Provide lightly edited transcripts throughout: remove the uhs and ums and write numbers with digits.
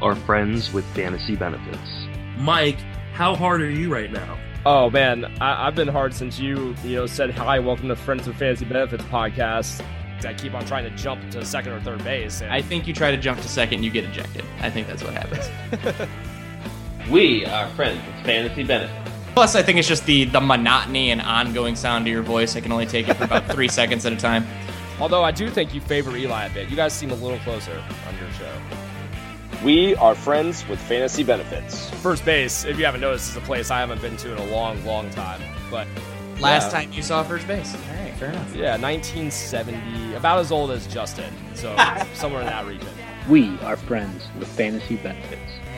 are friends with fantasy benefits. Mike, how hard are you right now? Oh man, I've been hard since you said hi, welcome to Friends with Fantasy Benefits podcast. I keep on trying to jump to second or third base. I think you try to jump to second, you get ejected. I think that's what happens. We are friends with fantasy benefits. Plus, I think it's just the monotony and ongoing sound of your voice. I can only take it for about 3 seconds at a time. Although I do think you favor Eli a bit. You guys seem a little closer on your show. We are friends with fantasy benefits. First base, if you haven't noticed, is a place I haven't been to in a long, long time. But Last time you saw first base. All right, fair enough. yeah, 1970, about as old as Justin. So somewhere in that region. We are friends with fantasy benefits.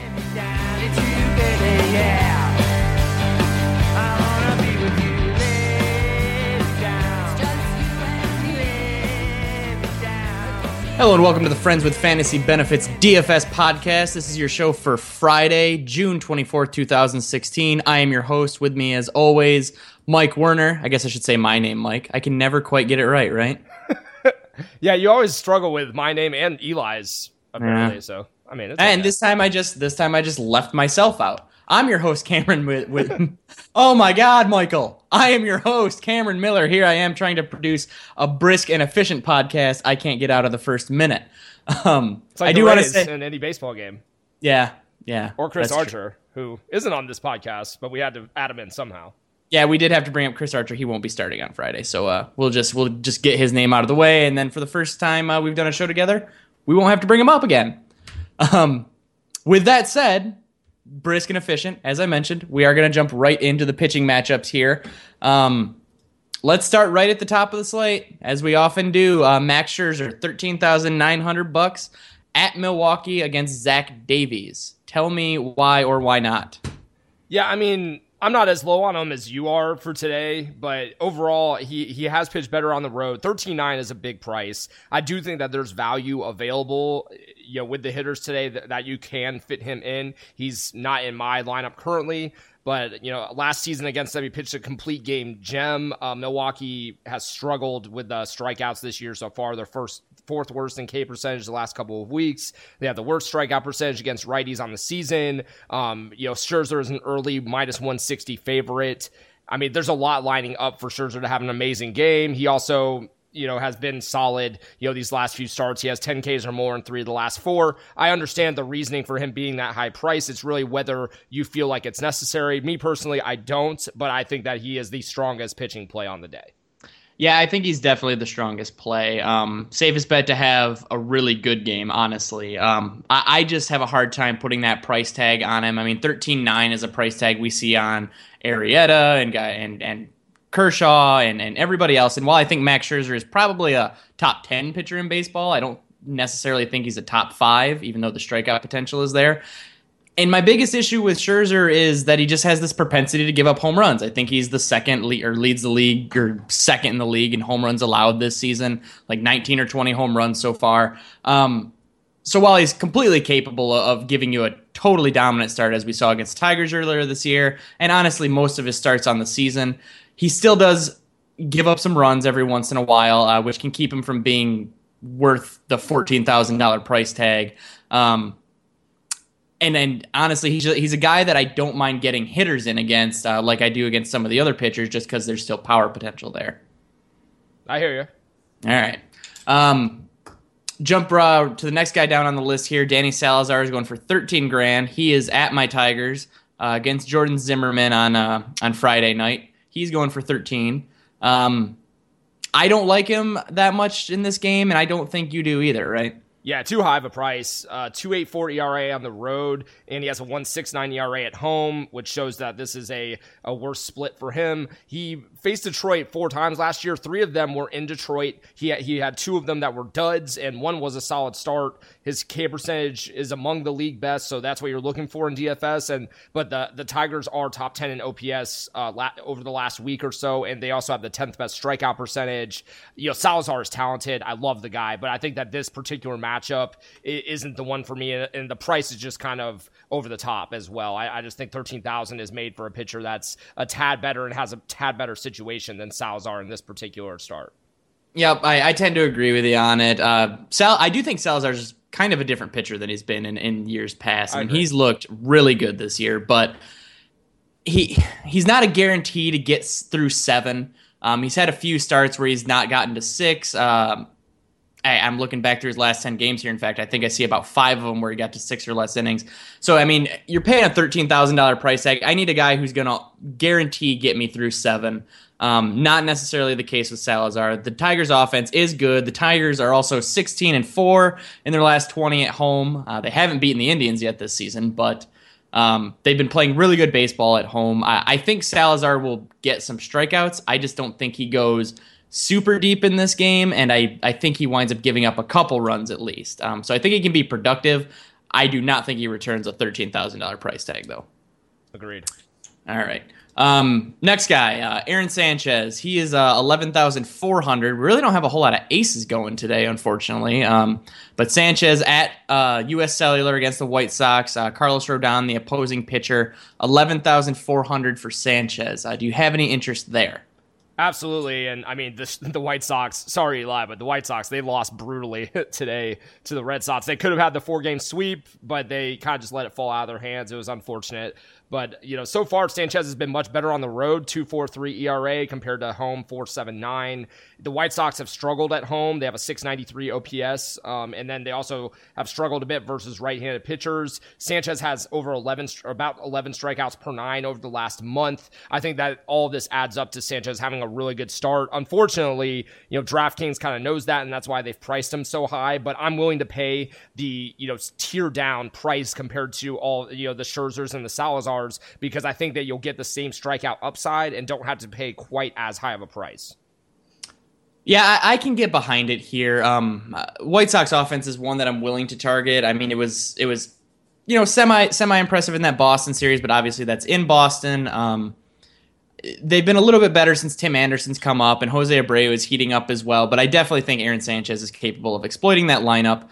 Hello and welcome to the Friends with Fantasy Benefits DFS podcast. This is your show for Friday, June 24th, 2016. I am your host. With me, as always, Mike Werner. I guess I should say my name, Mike. I can never quite get it right? Yeah, you always struggle with my name and Eli's, apparently. Yeah. So, I mean, it's And okay. this time I just left myself out. I'm your host, Cameron, with oh my God, Michael. I am your host, Cameron Miller. Here I am trying to produce a brisk and efficient podcast. I can't get out of the first minute. It's like I the do want to Rays say, in any baseball game. yeah. Or Chris that's true. Archer, who isn't on this podcast, but we had to add him in somehow. Yeah, we did have to bring up Chris Archer. He won't be starting on Friday, so we'll just get his name out of the way, and then for the first time we've done a show together, we won't have to bring him up again. With that said, brisk and efficient, as I mentioned, we are going to jump right into the pitching matchups here. Let's start right at the top of the slate, as we often do. Max Scherzer, $13,900 at Milwaukee against Zach Davies. Tell me why or why not. Yeah, I mean, I'm not as low on him as you are for today, but overall, he has pitched better on the road. 13.9 is a big price. I do think that there's value available, with the hitters today that you can fit him in. He's not in my lineup currently, but last season against them, he pitched a complete game gem. Milwaukee has struggled with the strikeouts this year so far. Their fourth worst in K percentage the last couple of weeks. They have the worst strikeout percentage against righties on the season. Scherzer is an early minus 160 favorite. I mean, there's a lot lining up for Scherzer to have an amazing game. He also, has been solid, these last few starts. He has 10 Ks or more in 3 of the last 4. I understand the reasoning for him being that high price. It's really whether you feel like it's necessary. Me personally, I don't, but I think that he is the strongest pitching play on the day. Yeah, I think he's definitely the strongest play. Safest bet to have a really good game, honestly. I just have a hard time putting that price tag on him. I mean, 13.9 is a price tag we see on Arrieta and Kershaw and everybody else. And while I think Max Scherzer is probably a top 10 pitcher in baseball, I don't necessarily think he's a top 5, even though the strikeout potential is there. And my biggest issue with Scherzer is that he just has this propensity to give up home runs. I think he's the leads the league, or second in the league in home runs allowed this season, like 19 or 20 home runs so far. So while he's completely capable of giving you a totally dominant start, as we saw against Tigers earlier this year, and honestly most of his starts on the season, he still does give up some runs every once in a while, which can keep him from being worth the $14,000 price tag. And honestly, he's a guy that I don't mind getting hitters in against, like I do against some of the other pitchers, just because there's still power potential there. I hear you. All right. Jump to the next guy down on the list here. Danny Salazar is going for $13,000. He is at my Tigers against Jordan Zimmerman on Friday night. He's going for 13. I don't like him that much in this game, and I don't think you do either, right? Yeah, too high of a price. 2.84 ERA on the road, and he has a 1.69 ERA at home, which shows that this is a worse split for him. He faced Detroit 4 times last year. 3 of them were in Detroit. He had 2 of them that were duds, and 1 was a solid start. His K percentage is among the league best, so that's what you're looking for in DFS. But the Tigers are top 10 in OPS over the last week or so, and they also have the 10th best strikeout percentage. Salazar is talented. I love the guy, but I think that this particular matchup isn't the one for me, and the price is just kind of over the top as well. I just think 13,000 is made for a pitcher that's a tad better and has a tad better situation than Salazar in this particular start. Yep, I tend to agree with you on it. I do think Salazar's kind of a different pitcher than he's been in years past. I mean, he's looked really good this year, but he's not a guarantee to get through 7. He's had a few starts where he's not gotten to 6. I'm looking back through his last 10 games here. In fact, I think I see about 5 of them where he got to 6 or less innings. So, I mean, you're paying a $13,000 price tag. I need a guy who's going to guarantee get me through 7. Not necessarily the case with Salazar. The Tigers' offense is good. The Tigers are also 16-4 in their last 20 at home. They haven't beaten the Indians yet this season, but they've been playing really good baseball at home. I think Salazar will get some strikeouts. I just don't think he goes super deep in this game, and I think he winds up giving up a couple runs at least. So I think he can be productive. I do not think he returns a $13,000 price tag, though. Agreed. All right. Next guy, Aaron Sanchez. He is 11,400. We really don't have a whole lot of aces going today, unfortunately. But Sanchez at U.S. Cellular against the White Sox. Carlos Rodon, the opposing pitcher, 11,400 for Sanchez. Do you have any interest there? Absolutely, and I mean, the White Sox, sorry Eli, but the White Sox, they lost brutally today to the Red Sox. They could have had the 4-game sweep, but they kind of just let it fall out of their hands. It was unfortunate. But, so far, Sanchez has been much better on the road, 2.43 ERA compared to home, 4.79. The White Sox have struggled at home. They have a 693 OPS, and then they also have struggled a bit versus right-handed pitchers. Sanchez has about 11 strikeouts per 9 over the last month. I think that all of this adds up to Sanchez having a really good start. Unfortunately, DraftKings kind of knows that, and that's why they've priced him so high. But I'm willing to pay the tier down price compared to all the Scherzers and the Salazars, because I think that you'll get the same strikeout upside and don't have to pay quite as high of a price. Yeah, I can get behind it here. White Sox offense is one that I'm willing to target. I mean, it was semi impressive in that Boston series, but obviously that's in Boston. They've been a little bit better since Tim Anderson's come up, and Jose Abreu is heating up as well. But I definitely think Aaron Sanchez is capable of exploiting that lineup.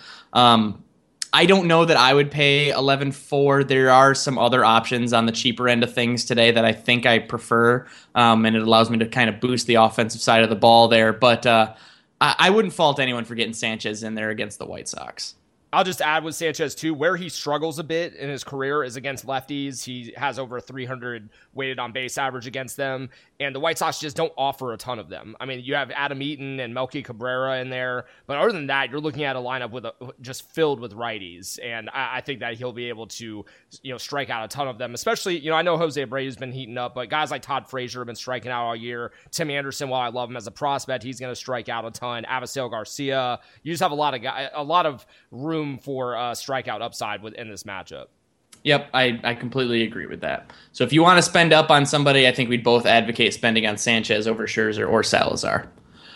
I don't know that I would pay 11.4. There are some other options on the cheaper end of things today that I think I prefer, and it allows me to kind of boost the offensive side of the ball there. But I wouldn't fault anyone for getting Sanchez in there against the White Sox. I'll just add with Sanchez, too, where he struggles a bit in his career is against lefties. He has over 300 weighted on base average against them, and the White Sox just don't offer a ton of them. I mean, you have Adam Eaton and Melky Cabrera in there, but other than that, you're looking at a lineup with just filled with righties, and I think that he'll be able to strike out a ton of them, especially, I know Jose Abreu's been heating up, but guys like Todd Frazier have been striking out all year. Tim Anderson, while I love him as a prospect, he's going to strike out a ton. Avisail Garcia, you just have a lot of room for strikeout upside within this matchup. Yep, I completely agree with that. So if you want to spend up on somebody, I think we'd both advocate spending on Sanchez over Scherzer or Salazar.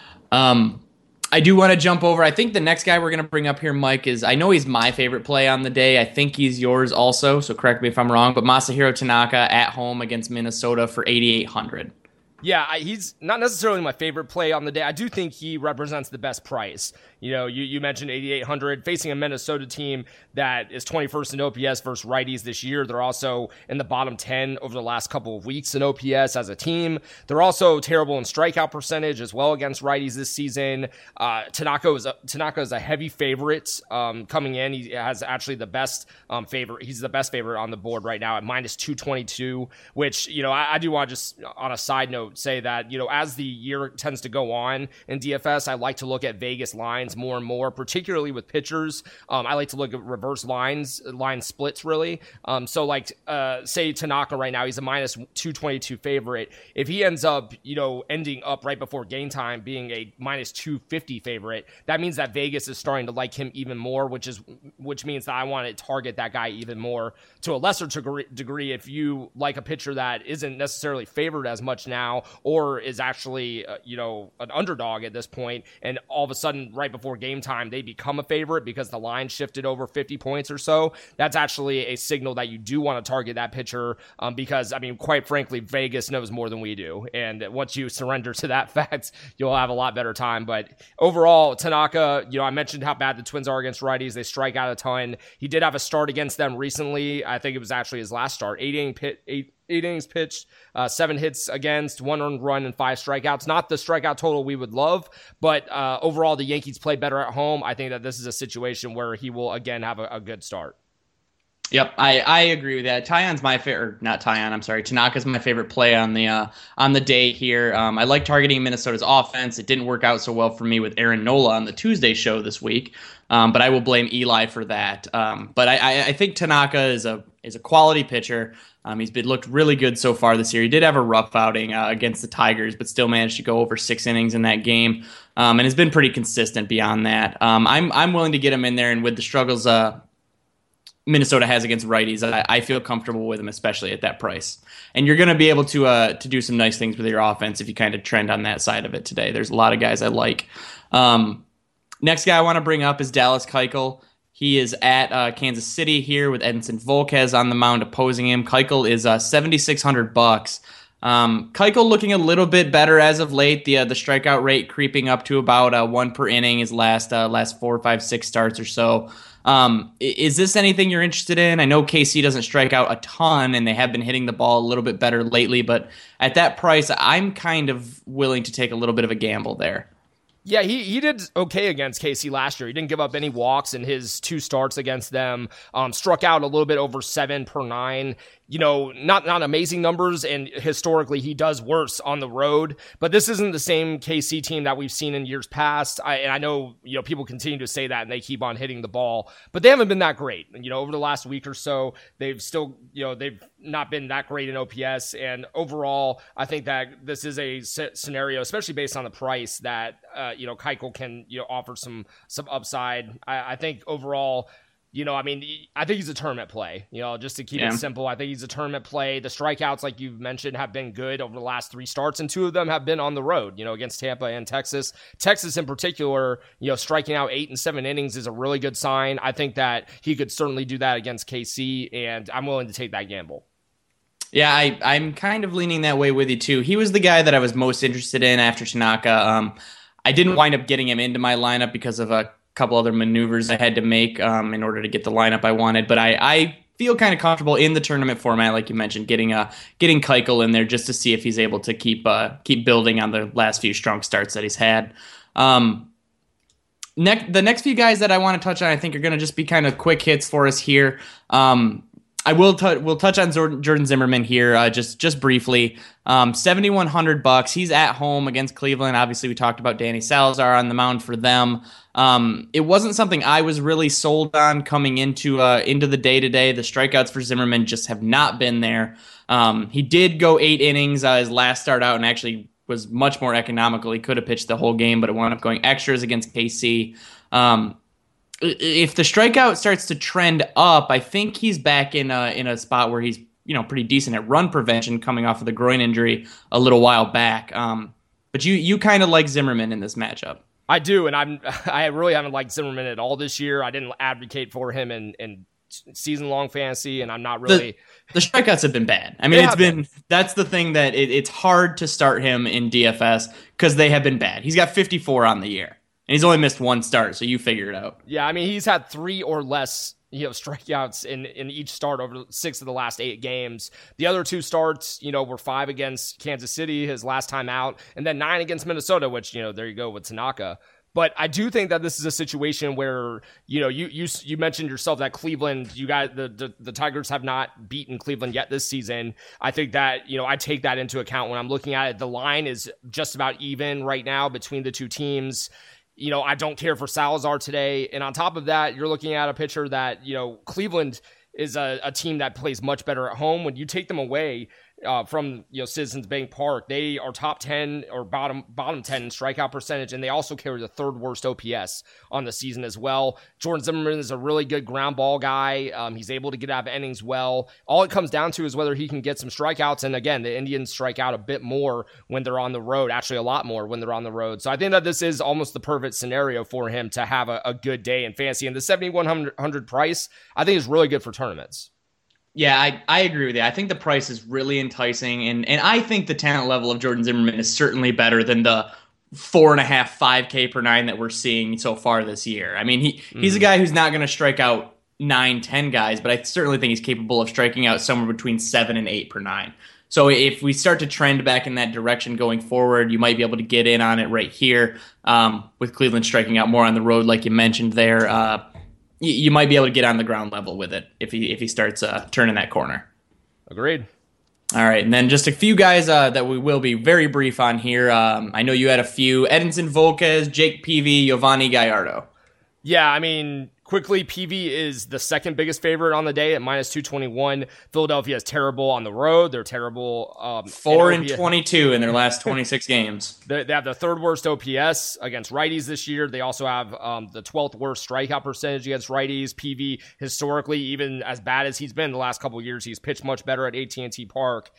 I do want to jump over. I think the next guy we're going to bring up here, Mike, I know he's my favorite play on the day. I think he's yours also, so correct me if I'm wrong, but Masahiro Tanaka at home against Minnesota for 8,800. Yeah, he's not necessarily my favorite play on the day. I do think he represents the best price. You mentioned 8,800 facing a Minnesota team that is 21st in OPS versus righties this year. They're also in the bottom 10 over the last couple of weeks in OPS as a team. They're also terrible in strikeout percentage as well against righties this season. Tanaka is a heavy favorite coming in. He has actually the best favorite. He's the best favorite on the board right now at minus 222, which, I do want to just on a side note say that, as the year tends to go on in DFS, I like to look at Vegas lines more and more, particularly with pitchers. I like to look at reverse line splits, really. So say Tanaka right now, he's a minus 222 favorite. If he ends up, ending up right before game time being a minus 250 favorite, that means that Vegas is starting to like him even more, which means that I want to target that guy even more. To a lesser degree, if you like a pitcher that isn't necessarily favored as much now, or is actually, an underdog at this point, and all of a sudden, right before game time, they become a favorite because the line shifted over 50 points or so, that's actually a signal that you do want to target that pitcher because, quite frankly, Vegas knows more than we do. And once you surrender to that fact, you'll have a lot better time. But overall, Tanaka, I mentioned how bad the Twins are against righties. They strike out a ton. He did have a start against them recently. I think it was actually his last start. innings pitched, 7 hits against, 1 earned run, and 5 strikeouts. Not the strikeout total we would love, but overall the Yankees play better at home. I think that this is a situation where he will again have a good start. Yep, I agree with that. Taillon's my favorite, not Taillon, I'm sorry. Tanaka's my favorite play on the day here. I like targeting Minnesota's offense. It didn't work out so well for me with Aaron Nola on the Tuesday show this week, but I will blame Eli for that. But I think Tanaka is a quality pitcher. He's looked really good so far this year. He did have a rough outing against the Tigers, but still managed to go over 6 innings in that game, and has been pretty consistent beyond that. I'm willing to get him in there, and with the struggles Minnesota has against righties, I feel comfortable with him, especially at that price. And you're going to be able to do some nice things with your offense if you kind of trend on that side of it today. There's a lot of guys I like. Next guy I want to bring up is Dallas Keuchel. He is at Kansas City here with Edinson Volquez on the mound opposing him. Keuchel is $7,600. Keuchel looking a little bit better as of late. The strikeout rate creeping up to about 1 per inning his last 4, 5, 6 starts or so. Is this anything you're interested in? I know KC doesn't strike out a ton, and they have been hitting the ball a little bit better lately, but at that price, I'm kind of willing to take a little bit of a gamble there. Yeah, he did okay against KC last year. He didn't give up any walks in his 2 starts against them. Struck out a little bit over 7 per 9. Not amazing numbers, and historically he does worse on the road. But this isn't the same KC team that we've seen in years past. I know people continue to say that, and they keep on hitting the ball, but they haven't been that great. Over the last week or so, they've still they've not been that great in OPS. And overall, I think that this is a scenario, especially based on the price, that Keuchel can offer some upside. I think overall, I think he's a tournament play, just to keep it simple. I think he's a tournament play. The strikeouts, like you've mentioned, have been good over the last 3 starts, and 2 of them have been on the road, against Tampa and Texas. Texas in particular, striking out 8 and 7 innings is a really good sign. I think that he could certainly do that against KC, and I'm willing to take that gamble. Yeah, I'm kind of leaning that way with you too. He was the guy that I was most interested in after Tanaka. I didn't wind up getting him into my lineup because of a couple other maneuvers I had to make in order to get the lineup I wanted, but I feel kind of comfortable in the tournament format, like you mentioned, getting Keuchel in there just to see if he's able to keep building on the last few strong starts that he's had. The next few guys that I want to touch on, I think, are going to just be kind of quick hits for us here. We'll touch on Jordan Zimmermann here just briefly. $7,100. He's at home against Cleveland. Obviously, we talked about Danny Salazar on the mound for them. It wasn't something I was really sold on coming into the day today. The strikeouts for Zimmermann just have not been there. He did go 8 innings his last start out, and actually was much more economical. He could have pitched the whole game, but it wound up going extras against KC. If the strikeout starts to trend up, I think he's back in a spot where he's pretty decent at run prevention, coming off of the groin injury a little while back. But you kind of like Zimmermann in this matchup. I do, and I really haven't liked Zimmermann at all this year. I didn't advocate for him in season-long fantasy, and I'm not really... The strikeouts have been bad. That's the thing, that it's hard to start him in DFS because they have been bad. He's got 54 on the year, and he's only missed 1 start, so you figure it out. Yeah, he's had 3 or less strikeouts in each start over 6 of the last 8 games. The other 2 starts, were 5 against Kansas City, his last time out, and then 9 against Minnesota, which, there you go with Tanaka. But I do think that this is a situation where, you mentioned yourself that Cleveland, the Tigers have not beaten Cleveland yet this season. I think that, I take that into account when I'm looking at it. The line is just about even right now between the 2 teams. I don't care for Salazar today. And on top of that, you're looking at a pitcher that, Cleveland is a team that plays much better at home. When you take them away from Citizens Bank Park, they are top 10 or bottom 10 in strikeout percentage, and they also carry the 3rd worst OPS on the season as well. Jordan Zimmermann is a really good ground ball guy. He's able to get out of innings well. All it comes down to is whether he can get some strikeouts, and again, the Indians strike out a bit more when they're on the road, actually a lot more when they're on the road. So I think that this is almost the perfect scenario for him to have a good day in fantasy, and the $7,100 price I think is really good for tournaments. Yeah, I agree with you. I think the price is really enticing, and I think the talent level of Jordan Zimmermann is certainly better than the 4.5, 5K per 9 that we're seeing so far this year. He's a guy who's not going to strike out 9, 10 guys, but I certainly think he's capable of striking out somewhere between 7 and 8 per 9. So if we start to trend back in that direction going forward, you might be able to get in on it right here. With Cleveland striking out more on the road, like you mentioned there, you might be able to get on the ground level with it if he starts turning that corner. Agreed. All right, and then just a few guys that we will be very brief on here. I know you had a few: Edinson Volquez, Jake Peavy, Giovanni Gallardo. Yeah, I mean, quickly, Peavy is the second biggest favorite on the day at minus 221. Philadelphia is terrible on the road. They're terrible. 4-22 in their last 26 games. They have the third worst OPS against righties this year. They also have the 12th worst strikeout percentage against righties. Peavy, historically, even as bad as he's been the last couple of years, he's pitched much better at AT&T Park.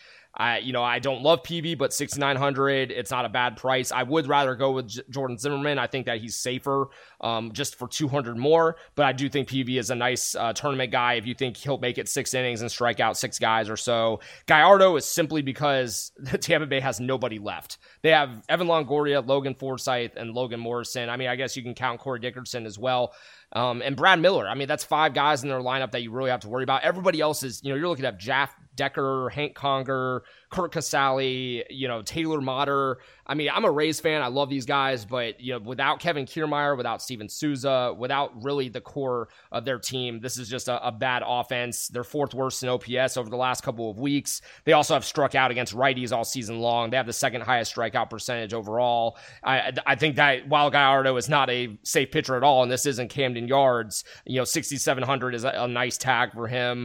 I don't love Peavy, but 6,900, it's not a bad price. I would rather go with Jordan Zimmerman. I think that he's safer just for 200 more, but I do think Peavy is a nice tournament guy if you think he'll make it 6 innings and strike out 6 guys or so. Gallardo is simply because Tampa Bay has nobody left. They have Evan Longoria, Logan Forsythe, and Logan Morrison. I mean, I guess you can count Corey Dickerson as well. And Brad Miller. I mean, that's 5 guys in their lineup that you really have to worry about. Everybody else is, you're looking at Jaff Decker, Hank Conger, Kurt Casale, Taylor Motter. I mean, I'm a Rays fan. I love these guys, but without Kevin Kiermaier, without Steven Souza, without really the core of their team, this is just a bad offense. They're 4th worst in OPS over the last couple of weeks. They also have struck out against righties all season long. They have the 2nd highest strikeout percentage overall. I think that while Gallardo is not a safe pitcher at all, and this isn't Camden Yards, 6,700 is a nice tag for him.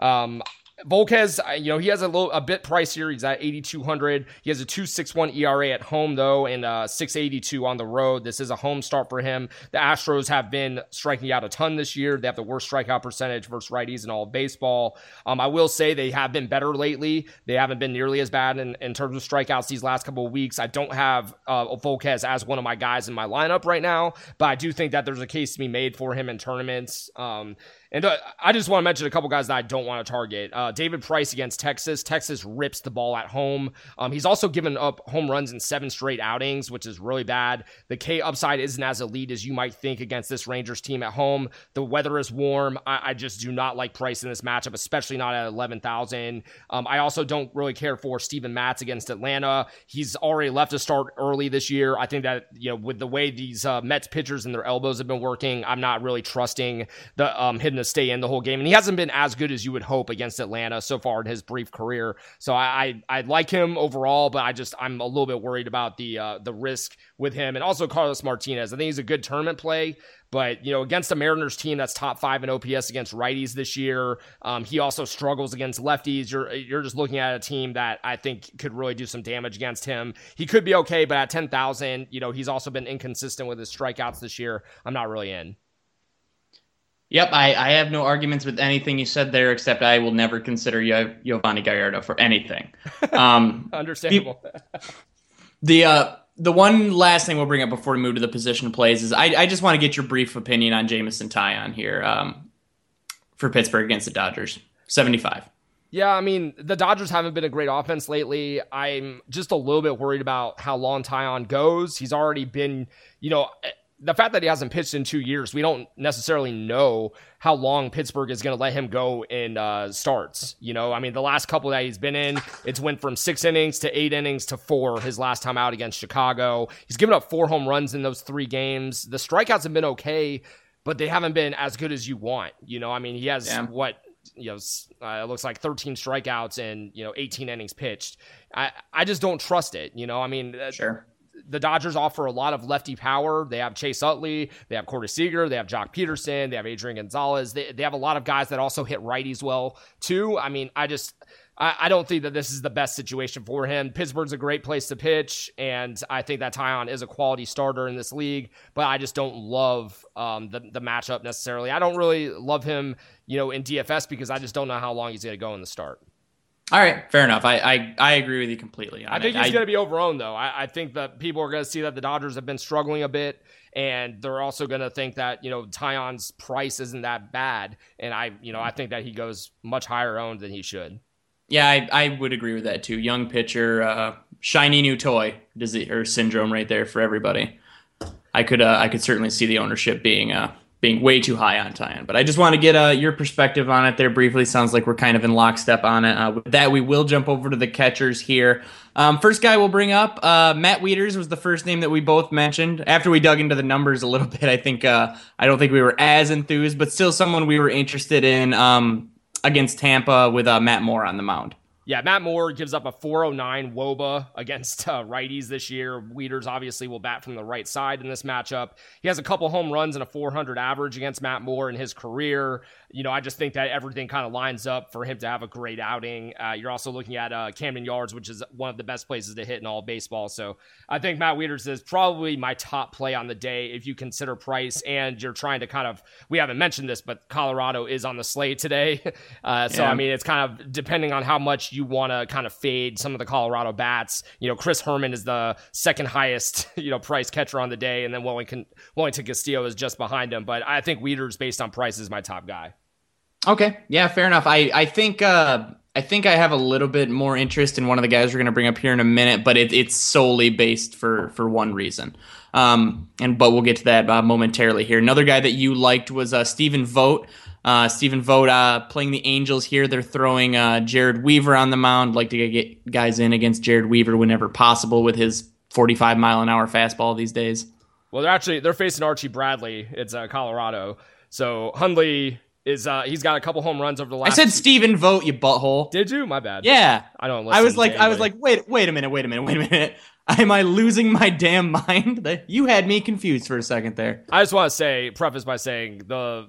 Volquez, he has a bit pricier. He's at 8,200. He has a 2.61 ERA at home, though, and 6.82 on the road. This is a home start for him. The Astros have been striking out a ton this year. They have the worst strikeout percentage versus righties in all of baseball. I will say they have been better lately. They haven't been nearly as bad in terms of strikeouts these last couple of weeks. I don't have Volquez as one of my guys in my lineup right now, but I do think that there's a case to be made for him in tournaments. And I just want to mention a couple guys that I don't want to target. David Price against Texas. Texas rips the ball at home. He's also given up home runs in 7 straight outings, which is really bad. The K upside isn't as elite as you might think against this Rangers team at home. The weather is warm. I just do not like Price in this matchup, especially not at 11,000. I also don't really care for Steven Matz against Atlanta. He's already left a start early this year. I think that, with the way these Mets pitchers and their elbows have been working, I'm not really trusting him to stay in the whole game, and he hasn't been as good as you would hope against Atlanta so far in his brief career. So I like him overall, but I'm a little bit worried about the risk with him, and also Carlos Martinez. I think he's a good tournament play, but against the Mariners team that's top 5 in OPS against righties this year, he also struggles against lefties. You're just looking at a team that I think could really do some damage against him. He could be okay, but at 10,000, he's also been inconsistent with his strikeouts this year. I'm not really in. Yep, I have no arguments with anything you said there, except I will never consider Giovanni Gallardo for anything. Understandable. The one last thing we'll bring up before we move to the position plays is I just want to get your brief opinion on Jameson Taillon here for Pittsburgh against the Dodgers. 75. Yeah, I mean, the Dodgers haven't been a great offense lately. I'm just a little bit worried about how long Taillon goes. He's already been, the fact that he hasn't pitched in 2 years, we don't necessarily know how long Pittsburgh is going to let him go in starts. I mean, the last couple that he's been in, it's went from 6 innings to 8 innings to 4 his last time out against Chicago. He's given up 4 home runs in those 3 games. The strikeouts have been okay, but they haven't been as good as you want. I mean, he has it looks like 13 strikeouts and 18 innings pitched. I just don't trust it. I mean, sure. The Dodgers offer a lot of lefty power. They have Chase Utley, they have Corey Seager, they have Jock Peterson, they have Adrian Gonzalez. They have a lot of guys that also hit righties well too. I mean, I don't think that this is the best situation for him. Pittsburgh's a great place to pitch, and I think that Taillon is a quality starter in this league, but I just don't love the matchup necessarily. I don't really love him, in DFS because I just don't know how long he's going to go in the start. All right, fair enough. I agree with you completely on I think he's going to be overowned, though. I think that people are going to see that the Dodgers have been struggling a bit, and they're also going to think that, Taillon's price isn't that bad, and I think that he goes much higher owned than he should. Yeah, I would agree with that, too. Young pitcher, shiny new toy syndrome right there for everybody. I could certainly see the ownership being being way too high on Tyon. But I just want to get your perspective on it there briefly. Sounds like we're kind of in lockstep on it. With that, we will jump over to the catchers here. First guy we'll bring up, Matt Wieters was the first name that we both mentioned. After we dug into the numbers a little bit, I don't think we were as enthused, but still someone we were interested in against Tampa with Matt Moore on the mound. Yeah, Matt Moore gives up a 409 WOBA against righties this year. Wieters obviously will bat from the right side in this matchup. He has a couple home runs and a 400 average against Matt Moore in his career. I just think that everything kind of lines up for him to have a great outing. You're also looking at Camden Yards, which is one of the best places to hit in all baseball. So I think Matt Wieters is probably my top play on the day if you consider price and you're trying to we haven't mentioned this, but Colorado is on the slate today. So, I mean, it's kind of depending on how much you want to kind of fade some of the Colorado bats. Chris Herman is the second highest, price catcher on the day, and then Wellington Castillo is just behind him. But I think Wieters, based on price, is my top guy. Okay, yeah, fair enough. I think I have a little bit more interest in one of the guys we're going to bring up here in a minute, but it's solely based for one reason. But we'll get to that momentarily here. Another guy that you liked was Stephen Vogt. Stephen Vogt playing the Angels here. They're throwing Jared Weaver on the mound. Like to get guys in against Jared Weaver whenever possible with his 45-mile-an-hour fastball these days. Well, they're facing Archie Bradley. It's Colorado. So Hundley is he's got a couple home runs over the last. I said Stephen Vogt, you butthole. Did you? My bad. Yeah, I don't listen. I was like, wait a minute. Am I losing my damn mind? You had me confused for a second there. I just want to preface by saying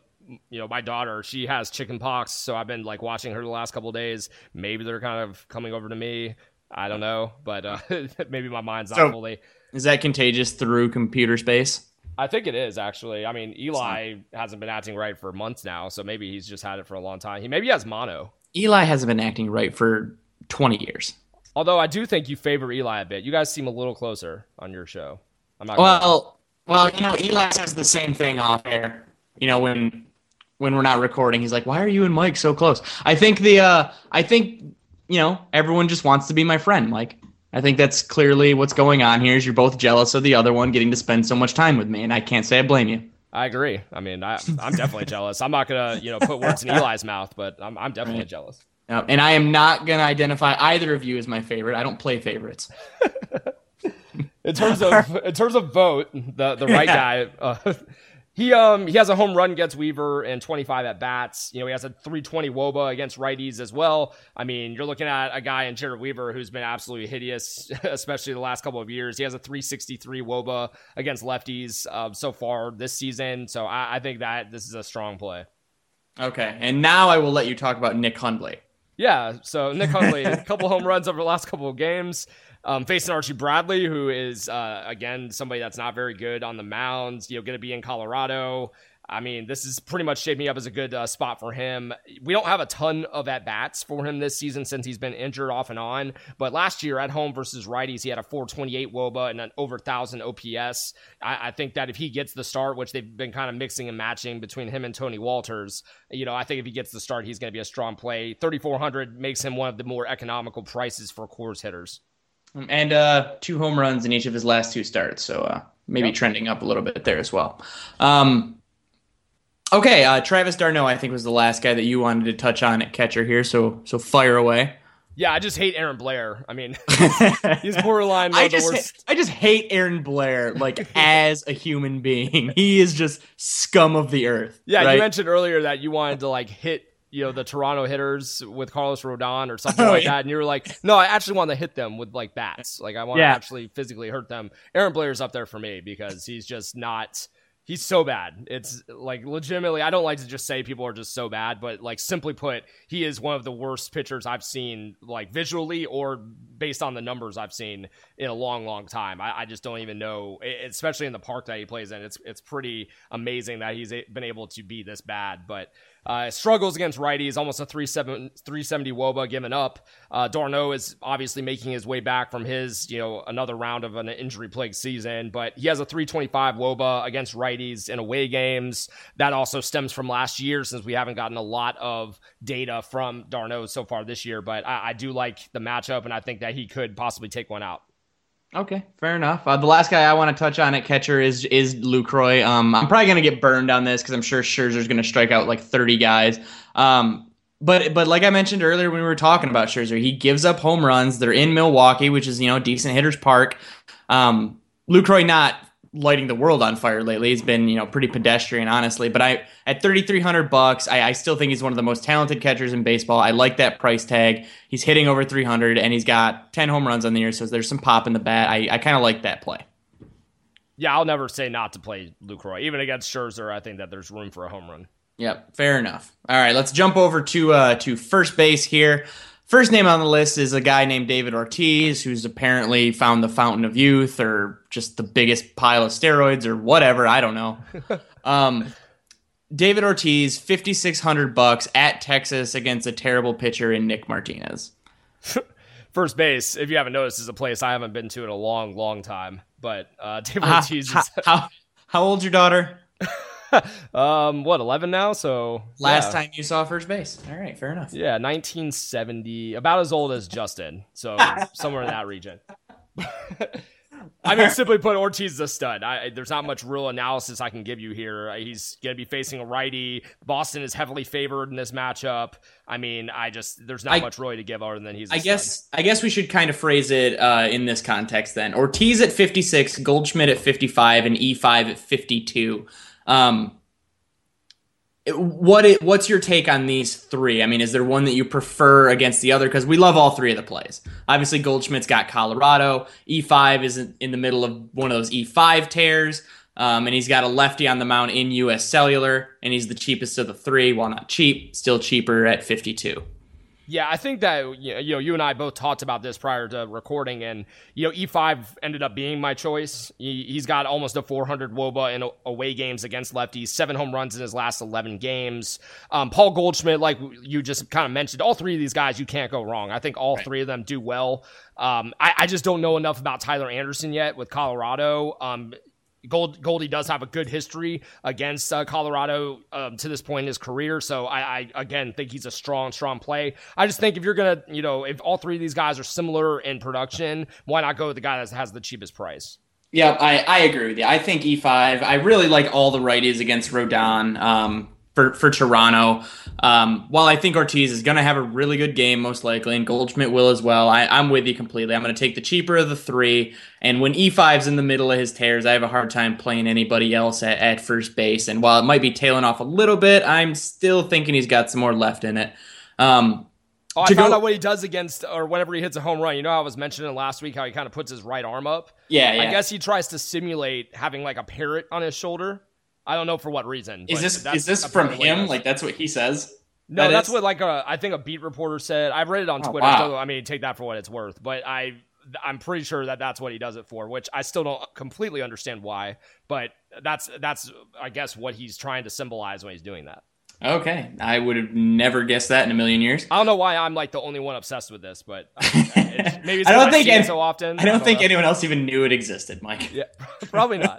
my daughter, she has chicken pox, so I've been watching her the last couple of days. Maybe they're kind of coming over to me. I don't know, but maybe my mind's not fully. Is that contagious through computer space? I think it is, actually. I mean, Eli hasn't been acting right for months now, so maybe he's just had it for a long time. Maybe he has mono. Eli hasn't been acting right for 20 years. Although I do think you favor Eli a bit. You guys seem a little closer on your show. I'm not. Well, Eli says the same thing off air. When we're not recording, he's like, "Why are you and Mike so close?" I think everyone just wants to be my friend, Mike. I think that's clearly what's going on here. Is you're both jealous of the other one getting to spend so much time with me, and I can't say I blame you. I agree. I mean, I'm definitely jealous. I'm not gonna put words in Eli's mouth, but I'm definitely jealous. And I am not gonna identify either of you as my favorite. I don't play favorites. In terms of Vogt, the right guy. He has a home run against Weaver and 25 at bats. He has a 320 WOBA against righties as well. I mean, you're looking at a guy in Jared Weaver who's been absolutely hideous, especially the last couple of years. He has a 363 WOBA against lefties so far this season. So I think that this is a strong play. Okay, and now I will let you talk about Nick Hundley. Yeah, so Nick Hundley, a couple home runs over the last couple of games. Facing Archie Bradley, who is, again, somebody that's not very good on the mound, going to be in Colorado. I mean, this is pretty much shaping up as a good spot for him. We don't have a ton of at-bats for him this season since he's been injured off and on. But last year at home versus righties, he had a 428 WOBA and an over 1,000 OPS. I think that if he gets the start, which they've been kind of mixing and matching between him and Tony Walters, I think if he gets the start, he's going to be a strong play. 3,400 makes him one of the more economical prices for Coors hitters. And 2 home runs in each of his last 2 starts, so maybe trending up a little bit there as well. Travis d'Arnaud, I think, was the last guy that you wanted to touch on at catcher here, so fire away. Yeah, I just hate Aaron Blair. I mean, he's borderline one of the worst. I just hate Aaron Blair, as a human being. He is just scum of the earth. Yeah, right? You mentioned earlier that you wanted to, hit the Toronto hitters with Carlos Rodon or something that. And you were like, no, I actually want to hit them with bats. I want to actually physically hurt them. Aaron Blair's up there for me because he's just not, he's so bad. It's legitimately, I don't like to just say people are just so bad, but simply put, he is one of the worst pitchers I've seen visually or based on the numbers I've seen in a long, long time. I just don't even know, especially in the park that he plays in. It's pretty amazing that he's been able to be this bad, but struggles against righties, almost a 370 WOBA given up. d'Arnaud is obviously making his way back from his, another round of an injury-plagued season, but he has a 325 WOBA against righties in away games. That also stems from last year since we haven't gotten a lot of data from d'Arnaud so far this year, but I do like the matchup, and I think that he could possibly take one out. Okay, fair enough. The last guy I want to touch on at catcher is Lucroy. I'm probably going to get burned on this because I'm sure Scherzer's going to strike out like 30 guys. But like I mentioned earlier when we were talking about Scherzer, he gives up home runs. They're in Milwaukee, which is, decent hitters park. Lucroy not lighting the world on fire lately. He's been, pretty pedestrian, honestly. But at $3,300, I still think he's one of the most talented catchers in baseball. I like that price tag. He's hitting over 300, and he's got 10 home runs on the year, so there's some pop in the bat. I kind of like that play. Yeah, I'll never say not to play Lucroy. Even against Scherzer, I think that there's room for a home run. Yep, fair enough. All right, let's jump over to first base here. First name on the list is a guy named David Ortiz, who's apparently found the fountain of youth or just the biggest pile of steroids or whatever. I don't know. David Ortiz, $5,600 at Texas against a terrible pitcher in Nick Martinez. First base, if you haven't noticed, is a place I haven't been to in a long, long time. But David Ortiz is... How old's your daughter? 11 now? So last time you saw first base. All right, fair enough. Yeah, 1970, about as old as Justin. So somewhere in that region. I mean, simply put, Ortiz is a stud. There's not much real analysis I can give you here. He's going to be facing a righty. Boston is heavily favored in this matchup. I mean, there's not much really to give other than he's a stud. I guess we should kind of phrase it in this context then. Ortiz at 56, Goldschmidt at 55, and E5 at 52. What's your take on these three? I mean, is there one that you prefer against the other? Because we love all three of the plays. Obviously, Goldschmidt's got Colorado. E5 is in the middle of one of those E5 tears. And he's got a lefty on the mound in US Cellular, and he's the cheapest of the three. Well, not cheap, still cheaper at 52. Yeah, I think that you and I both talked about this prior to recording, and E5 ended up being my choice. He's got almost a 400 WOBA in away games against lefties, 7 home runs in his last 11 games. Paul Goldschmidt, like you just kind of mentioned, all three of these guys, you can't go wrong. I think all three of them do well. I just don't know enough about Tyler Anderson yet with Colorado. Goldie does have a good history against Colorado to this point in his career, so I again think he's a strong play. I just think if you're gonna, if all three of these guys are similar in production, why not go with the guy that has the cheapest price? Yeah, I agree with you. I think E5. I really like all the righties against Rodon for Toronto. While I think Ortiz is going to have a really good game, most likely, and Goldschmidt will as well, I'm with you completely. I'm going to take the cheaper of the three. And when E5's in the middle of his tears, I have a hard time playing anybody else at first base. And while it might be tailing off a little bit, I'm still thinking he's got some more left in it. I found out what he does against, or whenever he hits a home run. I was mentioning last week how he kind of puts his right arm up. Yeah. I guess he tries to simulate having like a parrot on his shoulder. I don't know for what reason. Is this from him? Like that's what he says? No, that's what I think a beat reporter said. I've read it on Twitter. Wow. So, I mean, take that for what it's worth. But I'm pretty sure that that's what he does it for, which I still don't completely understand why. But that's I guess what he's trying to symbolize when he's doing that. Okay, I would have never guessed that in a million years. I don't know why I'm like the only one obsessed with this, but maybe it's I don't think so often. I don't think anyone else even knew it existed, Mike. Yeah, probably not.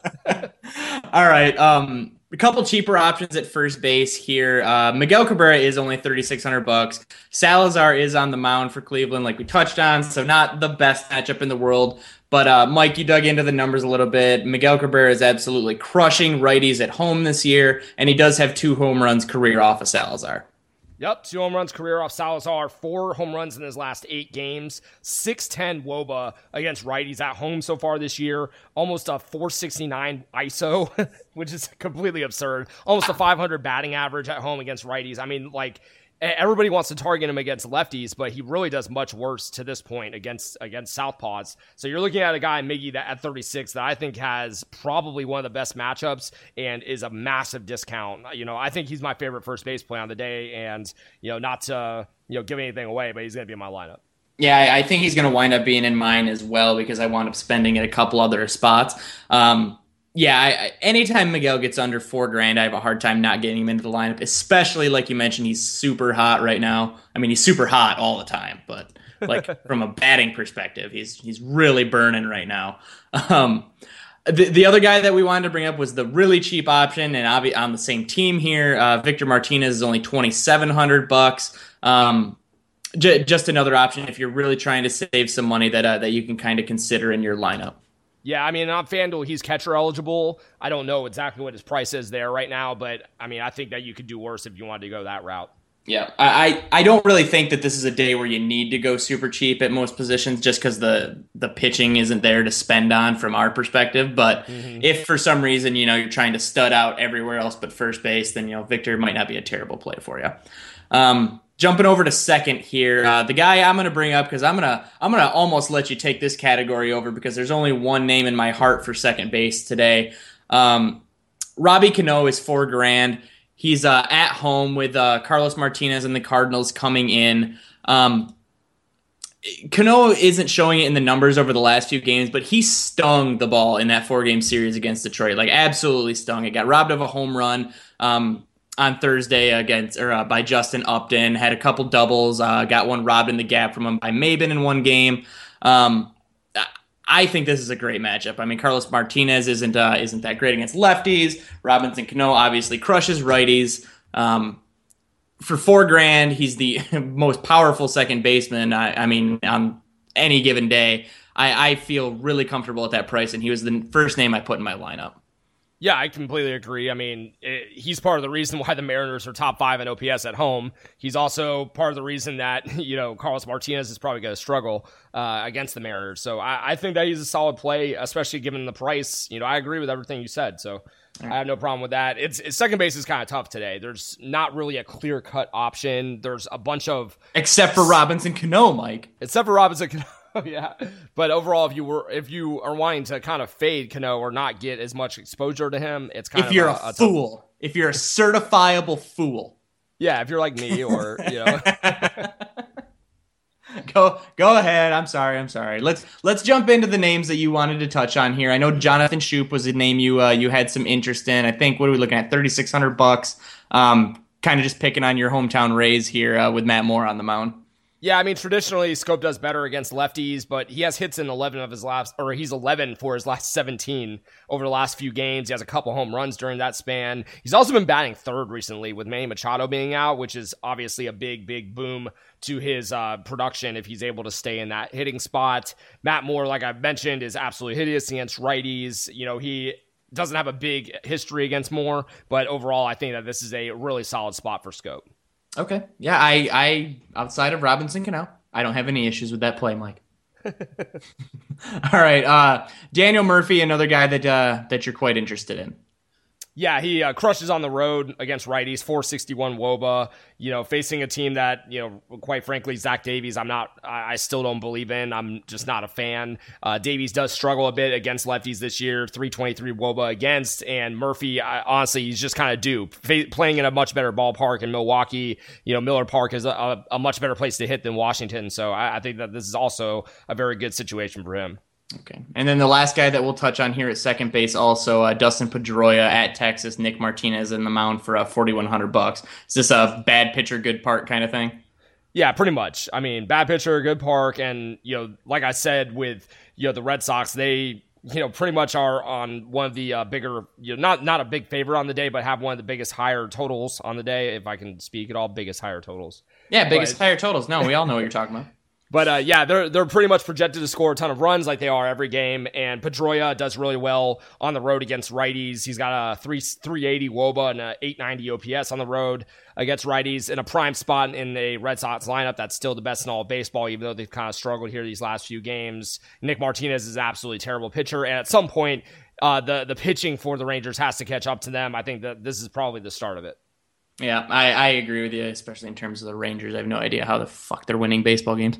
All right, a couple cheaper options at first base here. Miguel Cabrera is only $3,600. Salazar is on the mound for Cleveland, like we touched on, so not the best matchup in the world. But Mike, you dug into the numbers a little bit. Miguel Cabrera is absolutely crushing righties at home this year, and he does have 2 home runs career off of Salazar. Yep, 2 home runs career off Salazar, 4 home runs in his last 8 games, 610 WOBA against righties at home so far this year, almost a 469 ISO, which is completely absurd, almost a 500 batting average at home against righties. I mean, like, everybody wants to target him against lefties, but he really does much worse to this point against southpaws. So you're looking at a guy, Miggy, that at 36 that I think has probably one of the best matchups and is a massive discount. I think he's my favorite first base play on the day, and not to give anything away, but he's going to be in my lineup. Yeah, I think he's going to wind up being in mine as well because I wound up spending at a couple other spots. Yeah, anytime Miguel gets under $4,000, I have a hard time not getting him into the lineup, especially like you mentioned, he's super hot right now. I mean, he's super hot all the time, but like from a batting perspective, he's really burning right now. The other guy that we wanted to bring up was the really cheap option, and on the same team here, Victor Martinez is only $2,700. Just another option if you're really trying to save some money that you can kind of consider in your lineup. Yeah, I mean, on FanDuel, he's catcher eligible. I don't know exactly what his price is there right now, but I mean, I think that you could do worse if you wanted to go that route. Yeah, I don't really think that this is a day where you need to go super cheap at most positions just because the pitching isn't there to spend on from our perspective. But if for some reason, you're trying to stud out everywhere else but first base, then, Victor might not be a terrible play for you. Jumping over to second here, the guy I'm going to bring up because I'm gonna almost let you take this category over because there's only one name in my heart for second base today. Robbie Cano is $4,000. He's at home with Carlos Martinez and the Cardinals coming in. Cano isn't showing it in the numbers over the last few games, but he stung the ball in that 4-game series against Detroit. Like, absolutely stung it. Got robbed of a home run on Thursday by Justin Upton. Had a couple doubles. Got one robbed in the gap from him by Maben in one game. I think this is a great matchup. I mean, Carlos Martinez isn't that great against lefties. Robinson Cano obviously crushes righties. For $4,000, he's the most powerful second baseman. I mean, on any given day, I feel really comfortable at that price, and he was the first name I put in my lineup. Yeah, I completely agree. I mean, he's part of the reason why the Mariners are top 5 in OPS at home. He's also part of the reason that, Carlos Martinez is probably going to struggle against the Mariners. So I think that he's a solid play, especially given the price. I agree with everything you said. So I have no problem with that. It's second base is kind of tough today. There's not really a clear-cut option. There's a bunch of... Except for Robinson Cano, Mike. Except for Robinson Cano. Yeah, but overall, if you are wanting to kind of fade Cano or not get as much exposure to him, it's kind of if you're a fool, if you're a certifiable fool. Yeah, if you're like me, or Go ahead. I'm sorry. Let's jump into the names that you wanted to touch on here. I know Jonathan Schoop was a name you had some interest in. I think what are we looking at? $3,600. Kind of just picking on your hometown Rays here with Matt Moore on the mound. Yeah, I mean, traditionally, Scope does better against lefties, but he has hits in 11 he's 11 for his last 17 over the last few games. He has a couple home runs during that span. He's also been batting third recently with Manny Machado being out, which is obviously a big, big boom to his production if he's able to stay in that hitting spot. Matt Moore, like I mentioned, is absolutely hideous against righties. He doesn't have a big history against Moore, but overall, I think that this is a really solid spot for Scope. Okay. Yeah, I outside of Robinson Cano, I don't have any issues with that play, Mike. All right. Daniel Murphy, another guy that you're quite interested in. Yeah, he crushes on the road against righties, 461 WOBA, facing a team that, quite frankly, Zach Davies, I still don't believe in. I'm just not a fan. Davies does struggle a bit against lefties this year, 323 WOBA against, and Murphy, honestly, he's just kind of due. Playing in a much better ballpark in Milwaukee, Miller Park is a much better place to hit than Washington, so I think that this is also a very good situation for him. Okay. And then the last guy that we'll touch on here at second base also, Dustin Pedroia at Texas, Nick Martinez in the mound for $4,100. Is this a bad pitcher, good park kind of thing? Yeah, pretty much. I mean, bad pitcher, good park, and, like I said with, the Red Sox, they, pretty much are on one of the bigger, not a big favorite on the day, but have one of the biggest higher totals on the day, if I can speak at all, biggest higher totals. Yeah, higher totals. No, we all know what you're talking about. But yeah, they're pretty much projected to score a ton of runs like they are every game. And Pedroia does really well on the road against righties. He's got a 380 WOBA and a 890 OPS on the road against righties in a prime spot in the Red Sox lineup. That's still the best in all of baseball, even though they've kind of struggled here these last few games. Nick Martinez is an absolutely terrible pitcher. And at some point, the pitching for the Rangers has to catch up to them. I think that this is probably the start of it. Yeah, I agree with you, especially in terms of the Rangers. I have no idea how the fuck they're winning baseball games.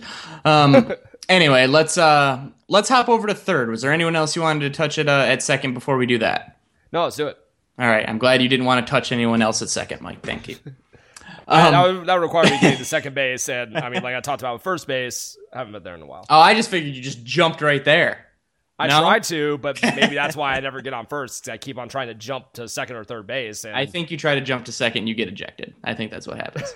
Anyway, let's hop over to third. Was there anyone else you wanted to touch at second before we do that? No, let's do it. All right, I'm glad you didn't want to touch anyone else at second, Mike. Thank you. That would require me getting to second base, and I mean, like I talked about with first base, I haven't been there in a while. Oh, I just figured you just jumped right there. I tried to, but maybe that's why I never get on first. I keep on trying to jump to second or third base. And... I think you try to jump to second and you get ejected. I think that's what happens.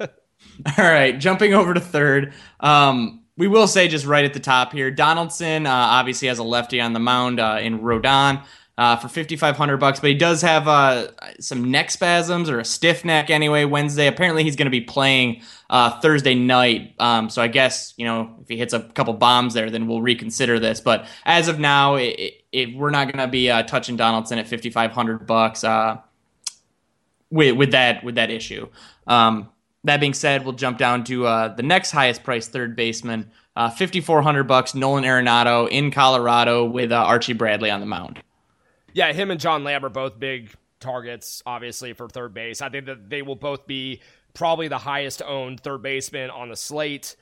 All right, jumping over to third. We will say just right at the top here, Donaldson obviously has a lefty on the mound in Rodon. for $5,500. But he does have some neck spasms, or a stiff neck anyway, Wednesday. Apparently he's going to be playing Thursday night. So I guess, if he hits a couple bombs there, then we'll reconsider this. But as of now, we're not going to be touching Donaldson at $5,500 with that issue. That being said, we'll jump down to the next highest priced third baseman, $5,400, Nolan Arenado in Colorado with Archie Bradley on the mound. Yeah, him and John Lamb are both big targets, obviously, for third base. I think that they will both be probably the highest owned third baseman on the slate.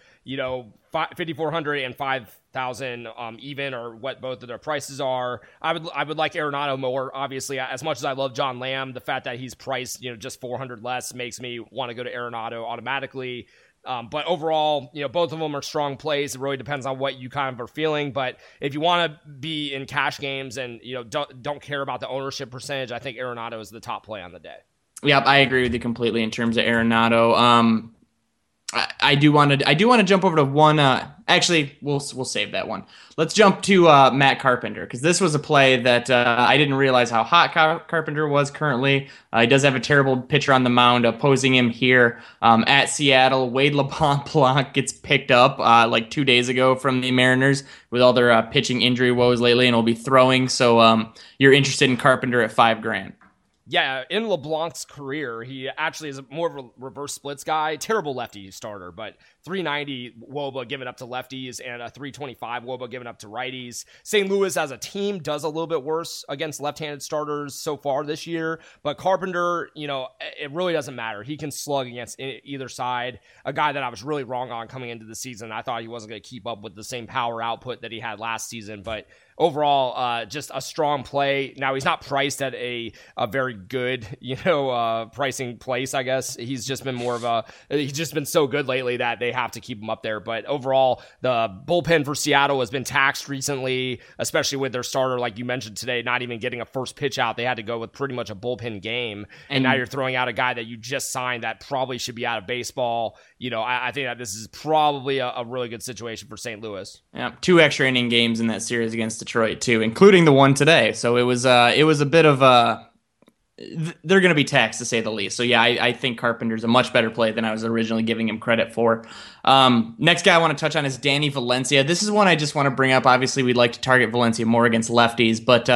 5,400 and 5,000 even, or what both of their prices are. I would like Arenado more, obviously. As much as I love John Lamb, the fact that he's priced just 400 less makes me want to go to Arenado automatically. But overall, both of them are strong plays. It really depends on what you kind of are feeling. But if you want to be in cash games and don't care about the ownership percentage, I think Arenado is the top play on the day. Yep, I agree with you completely in terms of Arenado. I do want to jump over to one. Actually, we'll save that one. Let's jump to Matt Carpenter, because this was a play that I didn't realize how hot Carpenter was currently. He does have a terrible pitcher on the mound opposing him here at Seattle. Wade LeBlanc gets picked up like 2 days ago from the Mariners with all their pitching injury woes lately, and will be throwing. So you're interested in Carpenter at $5,000. Yeah, in LeBlanc's career, he actually is more of a reverse splits guy. Terrible lefty starter, but 390 WOBA given up to lefties and a 325 WOBA given up to righties. St. Louis as a team does a little bit worse against left-handed starters so far this year, but Carpenter, it really doesn't matter. He can slug against either side. A guy that I was really wrong on coming into the season. I thought he wasn't going to keep up with the same power output that he had last season, but overall, just a strong play. Now, he's not priced at a very good, pricing place, I guess. He's just been so good lately that they have to keep him up there. But overall, the bullpen for Seattle has been taxed recently, especially with their starter, like you mentioned today, not even getting a first pitch out. They had to go with pretty much a bullpen game. And now you're throwing out a guy that you just signed that probably should be out of baseball. I think that this is probably a really good situation for St. Louis. Yeah, 2 extra inning games in that series against Detroit too, including the one today. So it was a bit of they're going to be taxed, to say the least. So yeah, I think Carpenter's a much better play than I was originally giving him credit for. Next guy I want to touch on is Danny Valencia. This is one I just want to bring up. Obviously, we'd like to target Valencia more against lefties, but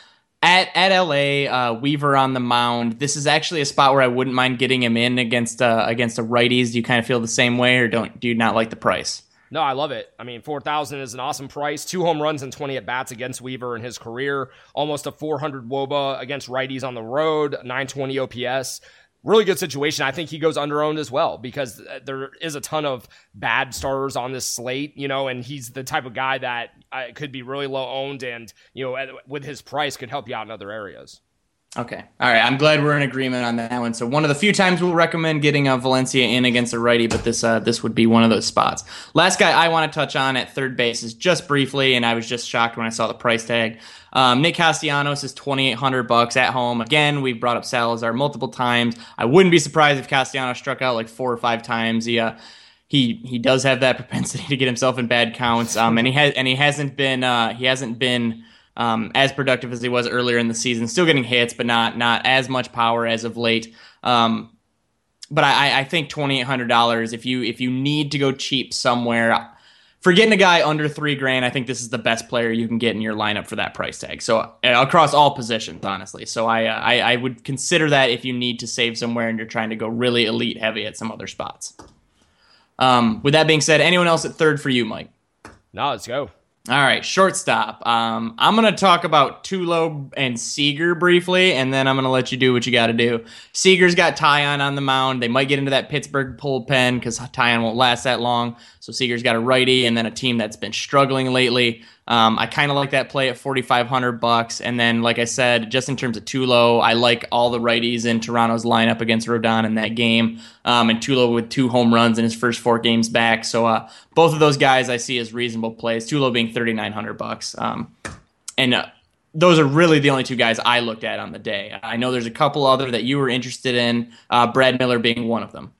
at LA, Weaver on the mound. This is actually a spot where I wouldn't mind getting him in against the righties. Do you kind of feel the same way, or do you not like the price? No, I love it. I mean, 4,000 is an awesome price. 2 home runs and 20 at-bats against Weaver in his career. Almost a 400 WOBA against righties on the road. 920 OPS. Really good situation. I think he goes under-owned as well, because there is a ton of bad starters on this slate, and he's the type of guy that could be really low-owned and, with his price could help you out in other areas. Okay. All right. I'm glad we're in agreement on that one. So one of the few times we'll recommend getting Valencia in against a righty, but this would be one of those spots. Last guy I want to touch on at third base is just briefly, and I was just shocked when I saw the price tag. Nick Castellanos is $2,800 at home. Again, we've brought up Salazar multiple times. I wouldn't be surprised if Castellanos struck out like 4 or 5 times. He does have that propensity to get himself in bad counts. And he hasn't been as productive as he was earlier in the season. Still getting hits, but not as much power as of late. But I think $2,800, if you need to go cheap somewhere, for getting a guy under $3,000, I think this is the best player you can get in your lineup for that price tag. So across all positions, honestly. So I would consider that if you need to save somewhere and you're trying to go really elite heavy at some other spots. With that being said, anyone else at third for you, Mike? No, let's go. All right, shortstop. I'm going to talk about Tulo and Seager briefly, and then I'm going to let you do what you got to do. Seager's got Tyon on the mound. They might get into that Pittsburgh bullpen because Tyon won't last that long. So Seager's got a righty, and then a team that's been struggling lately. I kind of like that play at $4,500. And then, like I said, just in terms of Tulo, I like all the righties in Toronto's lineup against Rodon in that game. And Tulo with 2 home runs in his first 4 games back. So both of those guys I see as reasonable plays. Tulo being $3,900. And those are really the only 2 guys I looked at on the day. I know there's a couple other that you were interested in. Brad Miller being one of them.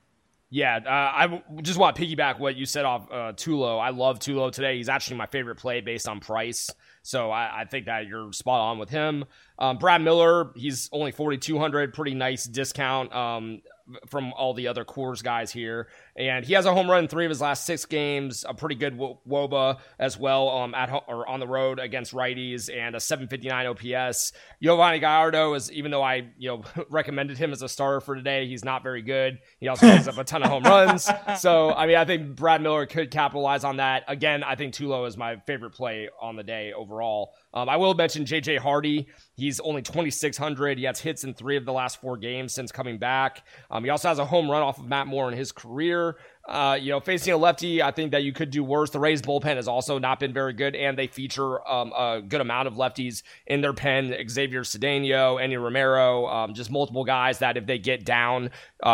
Yeah, just want to piggyback what you said off Tulo. I love Tulo today. He's actually my favorite play based on price. So I think that you're spot on with him. Brad Miller, he's only 4,200, pretty nice discount from all the other Coors guys here. And he has a home run in 3 of his last 6 games, a pretty good WOBA as well at home, or on the road against righties, and a 759 OPS. Giovanni Gallardo is, even though I recommended him as a starter for today, he's not very good. He also gives up a ton of home runs. So, I mean, I think Brad Miller could capitalize on that. Again, I think Tulo is my favorite play on the day overall. I will mention J.J. Hardy. He's only 2,600. He has hits in 3 of the last 4 games since coming back. He also has a home run off of Matt Moore in his career. Facing a lefty, I think that you could do worse. The Rays bullpen has also not been very good, and they feature a good amount of lefties in their pen. Xavier Cedeno, Enny Romero, just multiple guys that if they get down,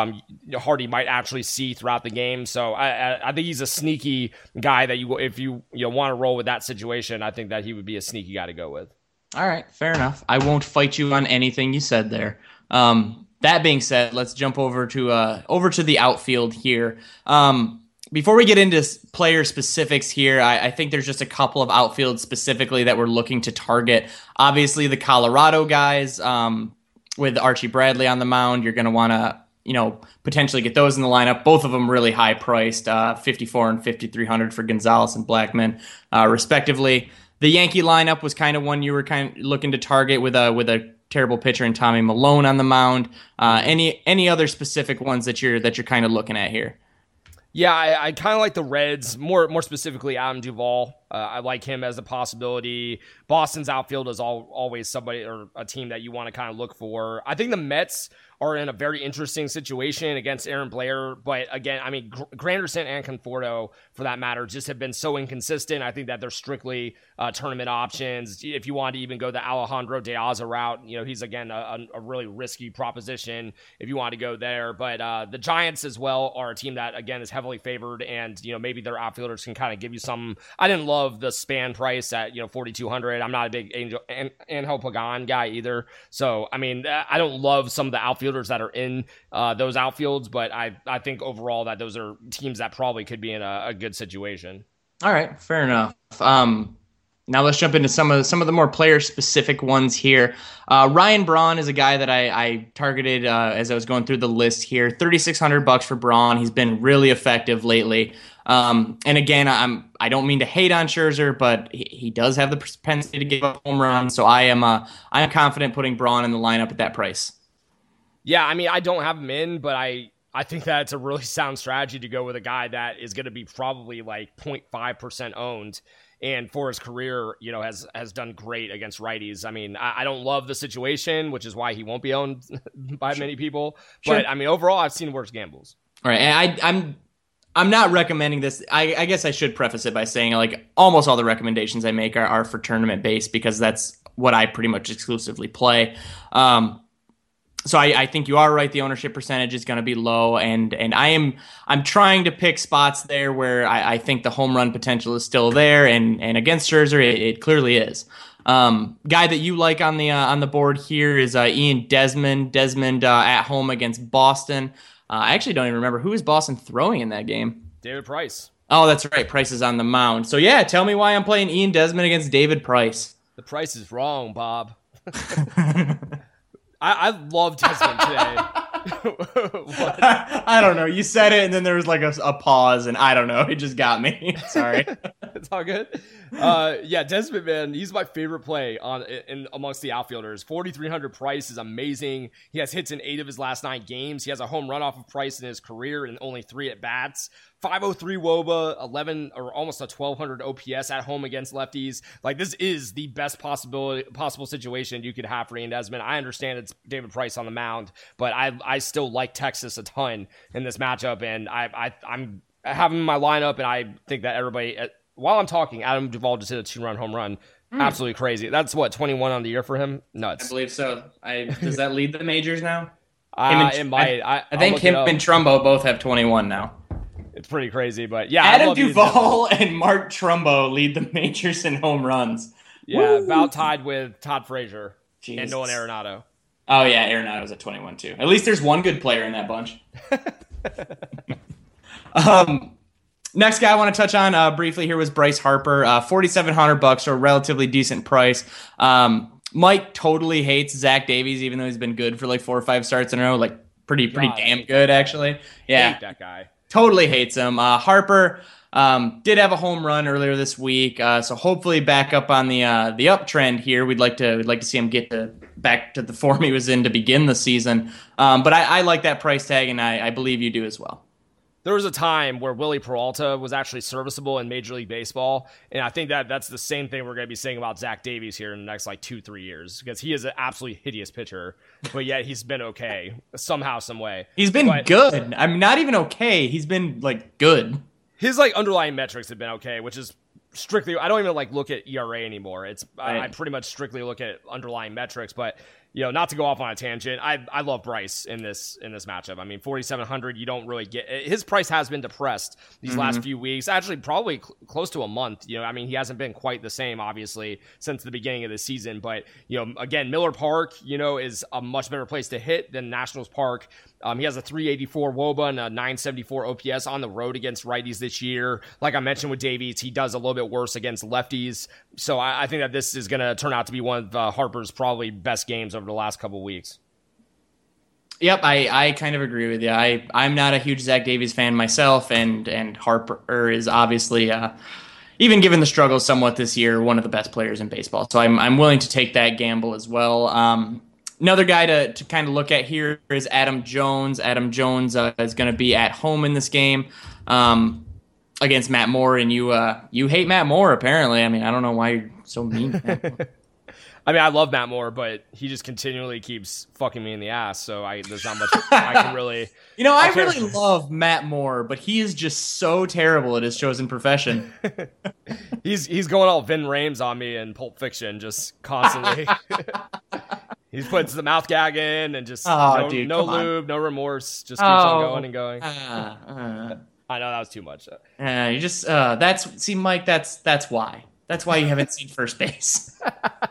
Hardy might actually see throughout the game. So I think he's a sneaky guy that if you want to roll with that situation, I think that he would be a sneaky guy to go with. All right, fair enough. I won't fight you on anything you said there. That being said, let's jump over to the outfield here. Before we get into player specifics here, I think there's just a couple of outfields specifically that we're looking to target. Obviously, the Colorado guys with Archie Bradley on the mound, you're going to want to potentially get those in the lineup. Both of them really high priced, 54 and 5,300 for Gonzalez and Blackman, respectively. The Yankee lineup was kind of one you were kind of looking to target with a terrible pitcher in Tommy Milone on the mound. Any other specific ones that you're kind of looking at here? Yeah, I kind of like the Reds, more specifically Adam Duvall. I like him as a possibility. Boston's outfield is always somebody or a team that you want to kind of look for. I think the Mets are in a very interesting situation against Aaron Blair. But again, I mean, Granderson and Conforto, for that matter, just have been so inconsistent. I think that they're strictly tournament options. If you want to even go the Alejandro De Aza route, he's, again, a really risky proposition if you want to go there. But the Giants as well are a team that, again, is heavily favored. And, maybe their outfielders can kind of give you some. I didn't love the span price at, 4,200. I'm not a big Angel Pagan guy either. So, I mean, I don't love some of the outfielders that are in those outfields, but I think overall that those are teams that probably could be in a good situation. All right, fair enough. Now let's jump into some of the more player specific ones here. Ryan Braun is a guy that I targeted as I was going through the list here. $3,600 for Braun. He's been really effective lately. And again, I don't mean to hate on Scherzer, but he does have the propensity to give up home runs. So I'm confident putting Braun in the lineup at that price. Yeah, I mean, I don't have him in, but I think that it's a really sound strategy to go with a guy that is going to be probably like 0.5% owned, and for his career, has done great against righties. I mean, I don't love the situation, which is why he won't be owned by many people. Sure. But I mean, overall, I've seen worse gambles. All right, and I'm not recommending this. I guess I should preface it by saying like almost all the recommendations I make are for tournament based because that's what I pretty much exclusively play. So I think you are right. The ownership percentage is going to be low, and I'm trying to pick spots there where I think the home run potential is still there, and against Scherzer, it clearly is. Guy that you like on the board here is Ian Desmond. Desmond at home against Boston. I actually don't even remember who is Boston throwing in that game. David Price. Oh, that's right. Price is on the mound. So yeah, tell me why I'm playing Ian Desmond against David Price. The price is wrong, Bob. I love Desmond today. I don't know. You said it, and then there was like a pause, and I don't know. It just got me. Sorry. It's all good. Yeah, Desmond, man, he's my favorite play amongst the outfielders. 4,300 Price is amazing. He has hits in 8 of his last 9 games. He has a home run off of Price in his career and only 3 at bats. 503 WOBA, 11 or almost a 1,200 OPS at home against lefties. Like, this is the best possible situation you could have for Ian Desmond. I understand it's David Price on the mound, but I still like Texas a ton in this matchup, and I'm having my lineup, and I think that everybody, while I'm talking, Adam Duvall just hit a 2-run home run. Absolutely crazy. That's what, 21 on the year for him? Nuts. I believe so. Does that lead the majors now? It might. I think him and Trumbo both have 21 now. It's pretty crazy, but yeah. Adam Duvall and Mark Trumbo lead the majors in home runs. Yeah, about tied with Todd Frazier and Nolan Arenado. Oh yeah, Arenado's at 21 too. At least there's one good player in that bunch. Next guy I want to touch on briefly here was Bryce Harper, $4,700, so a relatively decent price. Mike totally hates Zach Davies, even though he's been good for like 4 or 5 starts in a row, like pretty damn good actually. Yeah, hate that guy. Totally hates him. Harper did have a home run earlier this week, so hopefully back up on the uptrend here. We'd like to see him get back to the form he was in to begin the season. But I like that price tag, and I believe you do as well. There was a time where Willie Peralta was actually serviceable in Major League Baseball, and I think that's the same thing we're going to be saying about Zach Davies here in the next like 2-3 years, because he is an absolutely hideous pitcher, but yet he's been okay somehow, some way. He's been good. I mean, not even okay. He's been like good. His like underlying metrics have been okay, which is strictly, I don't even like look at ERA anymore. It's right. I pretty much strictly look at underlying metrics, but not to go off on a tangent, I love Bryce in this matchup. I mean, 4,700, you don't really get, his price has been depressed these last few weeks, actually probably close to a month. I mean, he hasn't been quite the same, obviously, since the beginning of the season, but, again, Miller Park, is a much better place to hit than Nationals Park. He has a 384 WOBA and a 974 OPS on the road against righties this year. Like I mentioned with Davies, he does a little bit worse against lefties. So I think that this is going to turn out to be one of Harper's probably best games over the last couple of weeks. Yep, I kind of agree with you. I'm not a huge Zach Davies fan myself, and Harper is obviously, even given the struggles somewhat this year, one of the best players in baseball. So I'm willing to take that gamble as well. Another guy to kind of look at here is Adam Jones. Adam Jones is going to be at home in this game against Matt Moore, and you hate Matt Moore apparently. I mean, I don't know why you're so mean to Matt Moore. I mean, I love Matt Moore, but he just continually keeps fucking me in the ass, so there's not much I can really... I really love Matt Moore, but he is just so terrible at his chosen profession. He's going all Vin Rames on me in Pulp Fiction, just constantly. He puts the mouth gag in and just no lube, no remorse, just keeps on going and going. I know that was too much. You just Mike, that's why. That's why you haven't seen First Base.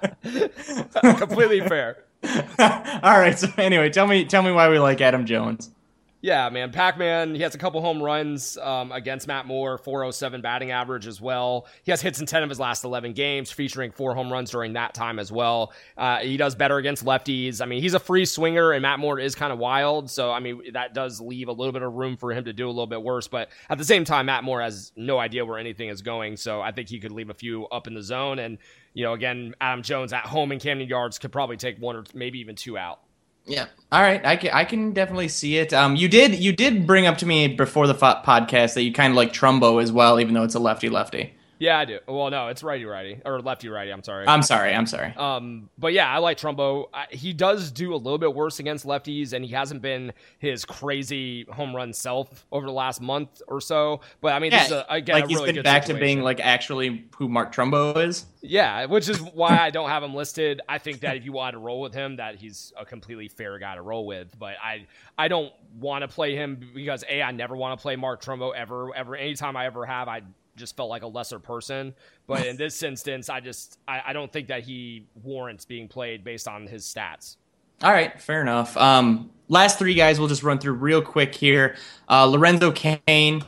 Completely fair. All right. So anyway, tell me why we like Adam Jones. Yeah, man. Pac-Man, he has a couple home runs against Matt Moore, 407 batting average as well. He has hits in 10 of his last 11 games, featuring 4 home runs during that time as well. He does better against lefties. I mean, he's a free swinger, and Matt Moore is kind of wild. So, I mean, that does leave a little bit of room for him to do a little bit worse. But at the same time, Matt Moore has no idea where anything is going. So I think he could leave a few up in the zone. And, again, Adam Jones at home in Camden Yards could probably take 1 or maybe even 2 out. Yeah. All right. I can definitely see it. You did bring up to me before the podcast that you kind of like Trumbo as well, even though it's a lefty-lefty. Yeah, I do. Well, no, it's righty-righty. Or lefty-righty, I'm sorry. I'm sorry. But yeah, I like Trumbo. He does do a little bit worse against lefties, and he hasn't been his crazy home run self over the last month or so. But I mean, this is, again, like a he's really been good back situation. to being like actually who Mark Trumbo is. Yeah, which is why I don't have him listed. I think that if you wanted to roll with him, that he's a completely fair guy to roll with. But I don't want to play him because, I never want to play Mark Trumbo ever. Anytime I ever have, I just felt like a lesser person. But in this instance, I don't think that he warrants being played based on his stats. All right, fair enough. Last 3 guys we'll just run through real quick here. Lorenzo Cain.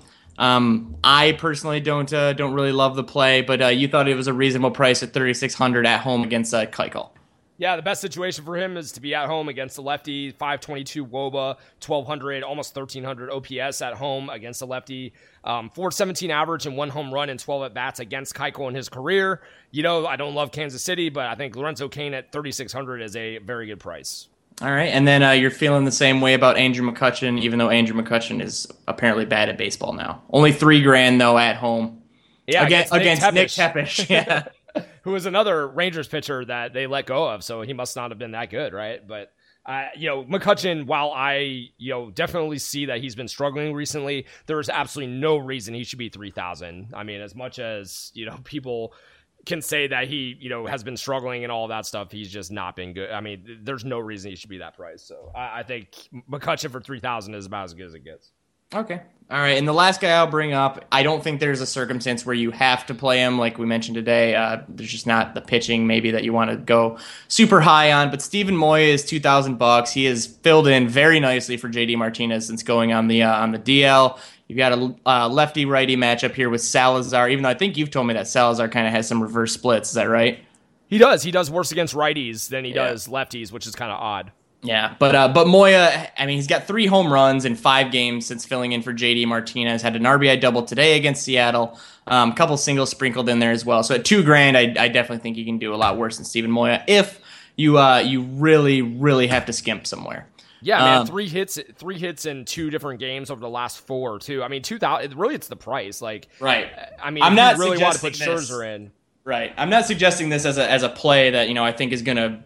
I personally don't really love the play, but you thought it was a reasonable price at $3,600 at home against Keuchel. Yeah, the best situation for him is to be at home against the lefty. 522 WOBA, 1,200, almost 1,300 OPS at home against the lefty. 417 average and 1 home run and 12 at-bats against Keuchel in his career. I don't love Kansas City, but I think Lorenzo Cain at $3,600 is a very good price. All right, and then you're feeling the same way about Andrew McCutchen, even though Andrew McCutchen is apparently bad at baseball now. Only $3,000 though at home. Yeah, against Nick Tepesch. Yeah. Who was another Rangers pitcher that they let go of, so he must not have been that good, right? But, McCutchen, while I, definitely see that he's been struggling recently, there is absolutely no reason he should be $3,000. I mean, as much as, people can say that he, has been struggling and all that stuff, he's just not been good. I mean, there's no reason he should be that price. So I think McCutchen for $3,000 is about as good as it gets. Okay. All right. And the last guy I'll bring up, I don't think there's a circumstance where you have to play him like we mentioned today. There's just not the pitching maybe that you want to go super high on. But Stephen Moya is $2,000. He has filled in very nicely for JD Martinez since going on the DL. You've got a lefty-righty matchup here with Salazar, even though I think you've told me that Salazar kind of has some reverse splits. Is that right? He does. He does worse against righties than he does lefties, which is kind of odd. Yeah, but Moya, I mean, he's got 3 home runs in 5 games since filling in for JD Martinez. Had an RBI double today against Seattle. A couple singles sprinkled in there as well. So at $2,000, I definitely think you can do a lot worse than Steven Moya if you really, really have to skimp somewhere. Yeah, man, 3 hits in 2 different games over the last 4 too. I mean, 2,000. Really, it's the price. Like, right. I mean, I'm if not you really want to put suggesting Scherzer in. Right. I'm not suggesting this as a play that I think is going to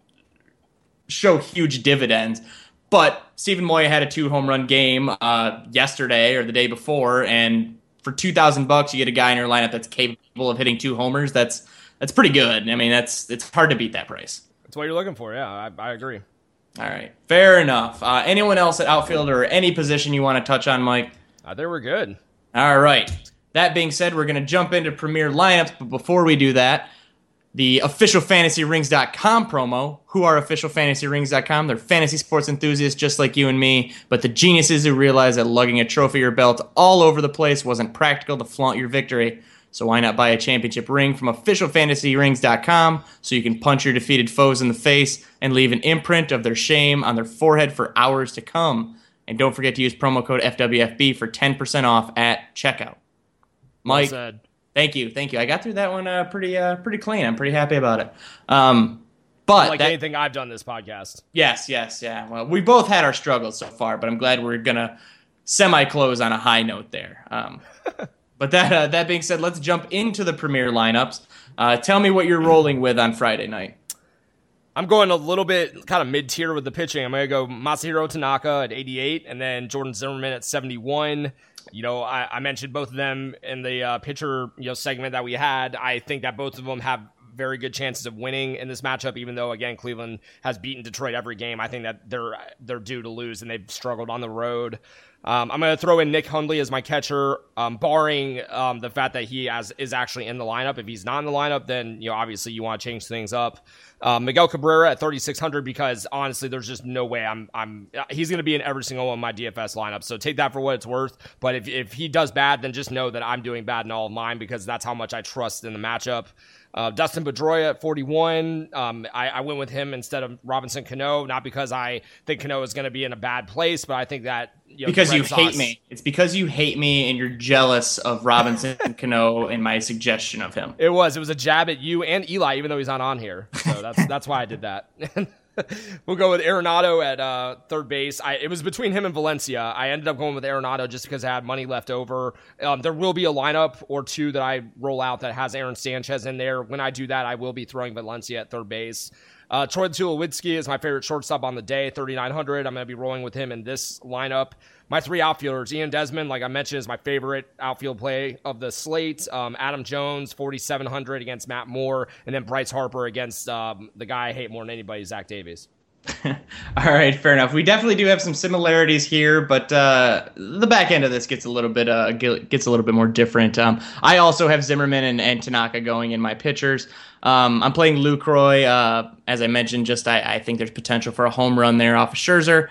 show huge dividends. But Steven Moya had a 2 home run game yesterday or the day before, and for $2,000, you get a guy in your lineup that's capable of hitting 2 homers. That's pretty good. I mean, it's hard to beat that price. That's what you're looking for. Yeah, I agree. All right, fair enough. Anyone else at outfield or any position you want to touch on, Mike? I think we're good. All right. That being said, we're going to jump into Premier Lineups, but before we do that, the officialfantasyrings.com promo. Who are officialfantasyrings.com? They're fantasy sports enthusiasts just like you and me, but the geniuses who realize that lugging a trophy or belt all over the place wasn't practical to flaunt your victory. So why not buy a championship ring from officialfantasyrings.com so you can punch your defeated foes in the face and leave an imprint of their shame on their forehead for hours to come. And don't forget to use promo code FWFB for 10% off at checkout. Mike, well said. Thank you. I got through that one pretty clean. I'm pretty happy about it. But anything I've done this podcast. Yes, yeah. Well, we both had our struggles so far, but I'm glad we're gonna semi-close on a high note there. But that being said, let's jump into the Premier lineups. Tell me what you're rolling with on Friday night. I'm going a little bit kind of mid-tier with the pitching. I'm going to go Masahiro Tanaka at 88 and then Jordan Zimmerman at 71. I mentioned both of them in the pitcher segment that we had. I think that both of them have very good chances of winning in this matchup, even though, again, Cleveland has beaten Detroit every game. I think that they're due to lose, and they've struggled on the road. I'm going to throw in Nick Hundley as my catcher, barring the fact that he is actually in the lineup. If he's not in the lineup, then obviously you want to change things up. Miguel Cabrera at 3,600 because honestly, there's just no way he's going to be in every single one of my DFS lineups. So take that for what it's worth. But if he does bad, then just know that I'm doing bad in all of mine because that's how much I trust in the matchup. Dustin Pedroia at 41. I went with him instead of Robinson Cano, not because I think Cano is going to be in a bad place, but I think that because you hate me. It's because you hate me and you're jealous of Robinson Cano and my suggestion of him. It was a jab at you and Eli, even though he's not on here. So that's why I did that. We'll go with Arenado at third base. It was between him and Valencia. I ended up going with Arenado just because I had money left over. There will be a lineup or two that I roll out that has Aaron Sanchez in there. When I do that, I will be throwing Valencia at third base. Troy Tulowitzki is my favorite shortstop on the day, 3,900. I'm going to be rolling with him in this lineup. My 3 outfielders, Ian Desmond, like I mentioned, is my favorite outfield play of the slate. Adam Jones, 4,700 against Matt Moore, and then Bryce Harper against the guy I hate more than anybody, Zach Davies. All right, fair enough. We definitely do have some similarities here, but the back end of this gets a little bit more different. I also have Zimmerman and Tanaka going in my pitchers. I'm playing Lucroy. As I mentioned, I think there's potential for a home run there off of Scherzer.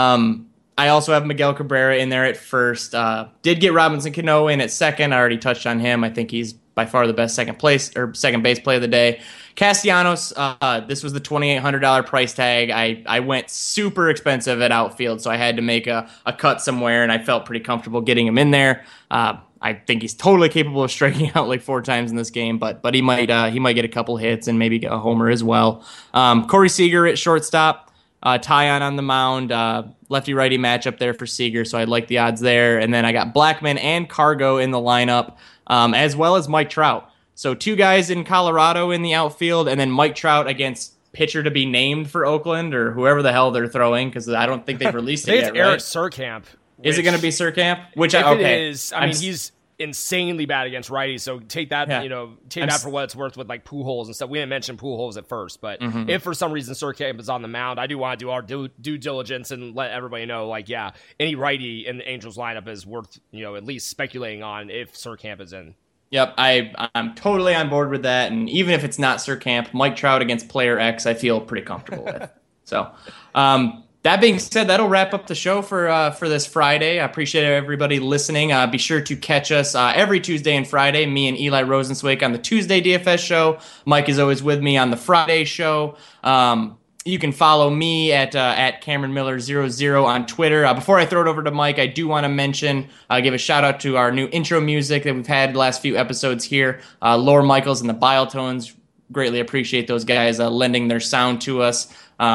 I also have Miguel Cabrera in there at first. Did get Robinson Cano in at second. I already touched on him. I think he's by far the best second base play of the day. Castellanos, this was the $2,800 price tag. I went super expensive at outfield, so I had to make a cut somewhere, and I felt pretty comfortable getting him in there. I think he's totally capable of striking out like 4 times in this game, but he might get a couple hits and maybe get a homer as well. Corey Seager at shortstop. Tyon on the mound, lefty-righty matchup there for Seager, so I like the odds there. And then I got Blackman and Cargo in the lineup, as well as Mike Trout. So 2 guys in Colorado in the outfield, and then Mike Trout against pitcher to be named for Oakland or whoever the hell they're throwing, because I don't think they've released it yet. It's Eric Surkamp. Is it going to be Surkamp? It is, he's insanely bad against righties, so take that that for what it's worth with like Pujols and stuff. We didn't mention Pujols at first, but if for some reason Surkamp is on the mound, I do want to do our due diligence and let everybody know, any righty in the Angels lineup is worth at least speculating on if Surkamp is in. Yep, I'm totally on board with that, and even if it's not Surkamp, Mike Trout against player X, I feel pretty comfortable with. So, That being said, that'll wrap up the show for this Friday. I appreciate everybody listening. Be sure to catch us every Tuesday and Friday. Me and Eli Rosenzweig on the Tuesday DFS show. Mike is always with me on the Friday show. You can follow me at Cameron Miller 00 on Twitter. Before I throw it over to Mike, I do want to mention, give a shout out to our new intro music that we've had the last few episodes here. Laura Michaels and the Biotones. Greatly appreciate those guys lending their sound to us.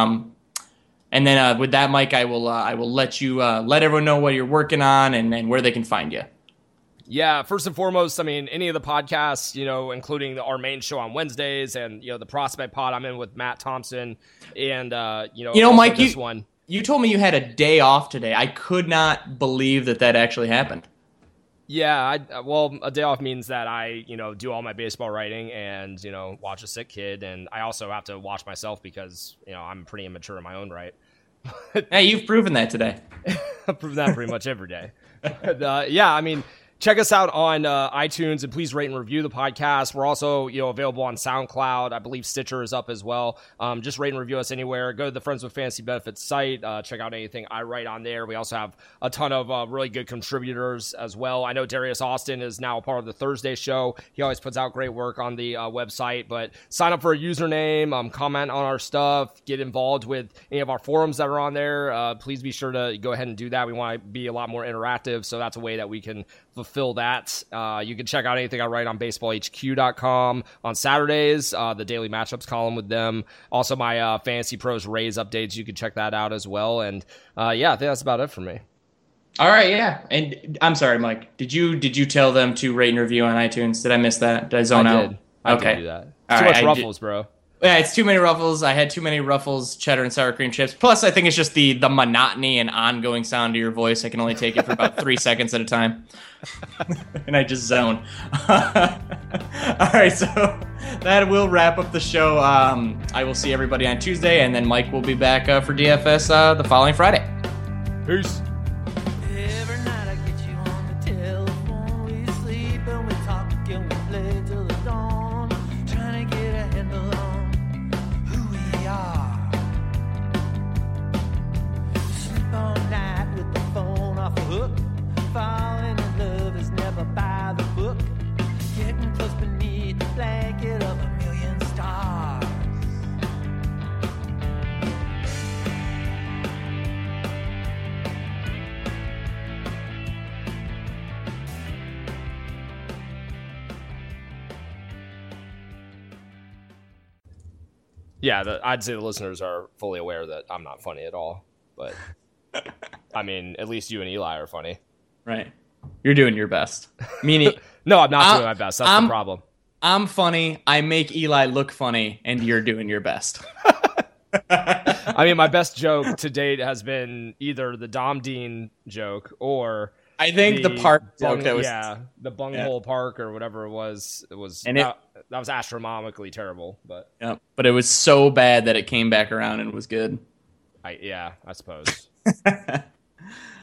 And then with that, Mike, I will let you let everyone know what you're working on and where they can find you. Yeah, first and foremost, I mean, any of the podcasts, including our main show on Wednesdays and, the Prospect Pod I'm in with Matt Thompson and, Mike, this one. You told me you had a day off today. I could not believe that actually happened. Yeah, a day off means that I, do all my baseball writing and, watch a sick kid. And I also have to watch myself because, I'm pretty immature in my own right. Hey, you've proven that today. I've proven that pretty much every day. But, yeah, I mean, check us out on iTunes and please rate and review the podcast. We're also, available on SoundCloud. I believe Stitcher is up as well. Just rate and review us anywhere. Go to the Friends with Fantasy Benefits site. Check out anything I write on there. We also have a ton of really good contributors as well. I know Darius Austin is now a part of the Thursday show. He always puts out great work on the website. But sign up for a username, comment on our stuff, get involved with any of our forums that are on there. Please be sure to go ahead and do that. We want to be a lot more interactive, so that's a way that we can fulfill that. You can check out anything I write on baseballhq.com on Saturdays, the daily matchups column with them. Also my Fantasy Pros Rays updates. You can check that out as well. And I think that's about it for me. All right, yeah. And I'm sorry, Mike. Did you tell them to rate and review on iTunes? Did I miss that? Did I zone out? I okay. did do that. Too much Ruffles, bro. Yeah, it's too many Ruffles. I had too many Ruffles, cheddar, and sour cream chips. Plus, I think it's just the monotony and ongoing sound of your voice. I can only take it for about 3 seconds at a time. And I just zone. All right, so that will wrap up the show. I will see everybody on Tuesday, and then Mike will be back for DFS the following Friday. Peace. Every night I get you on the telephone. We sleep and we talk and we play till the dawn. Trying to get a handle on who we are. Sleep all night with the phone off the hook. Falling in love is never by the book. Getting close beneath the blanket of a million stars. Yeah, I'd say the listeners are fully aware that I'm not funny at all. But, I mean, at least you and Eli are funny. Right. You're doing your best. Meaning, no, I'm not doing my best. That's the problem. I'm funny. I make Eli look funny, and you're doing your best. I mean, my best joke to date has been either the Dom Dean joke or I think the park joke that was the bunghole park or whatever it was. It was that was astronomically terrible, but but it was so bad that it came back around and was good. I suppose.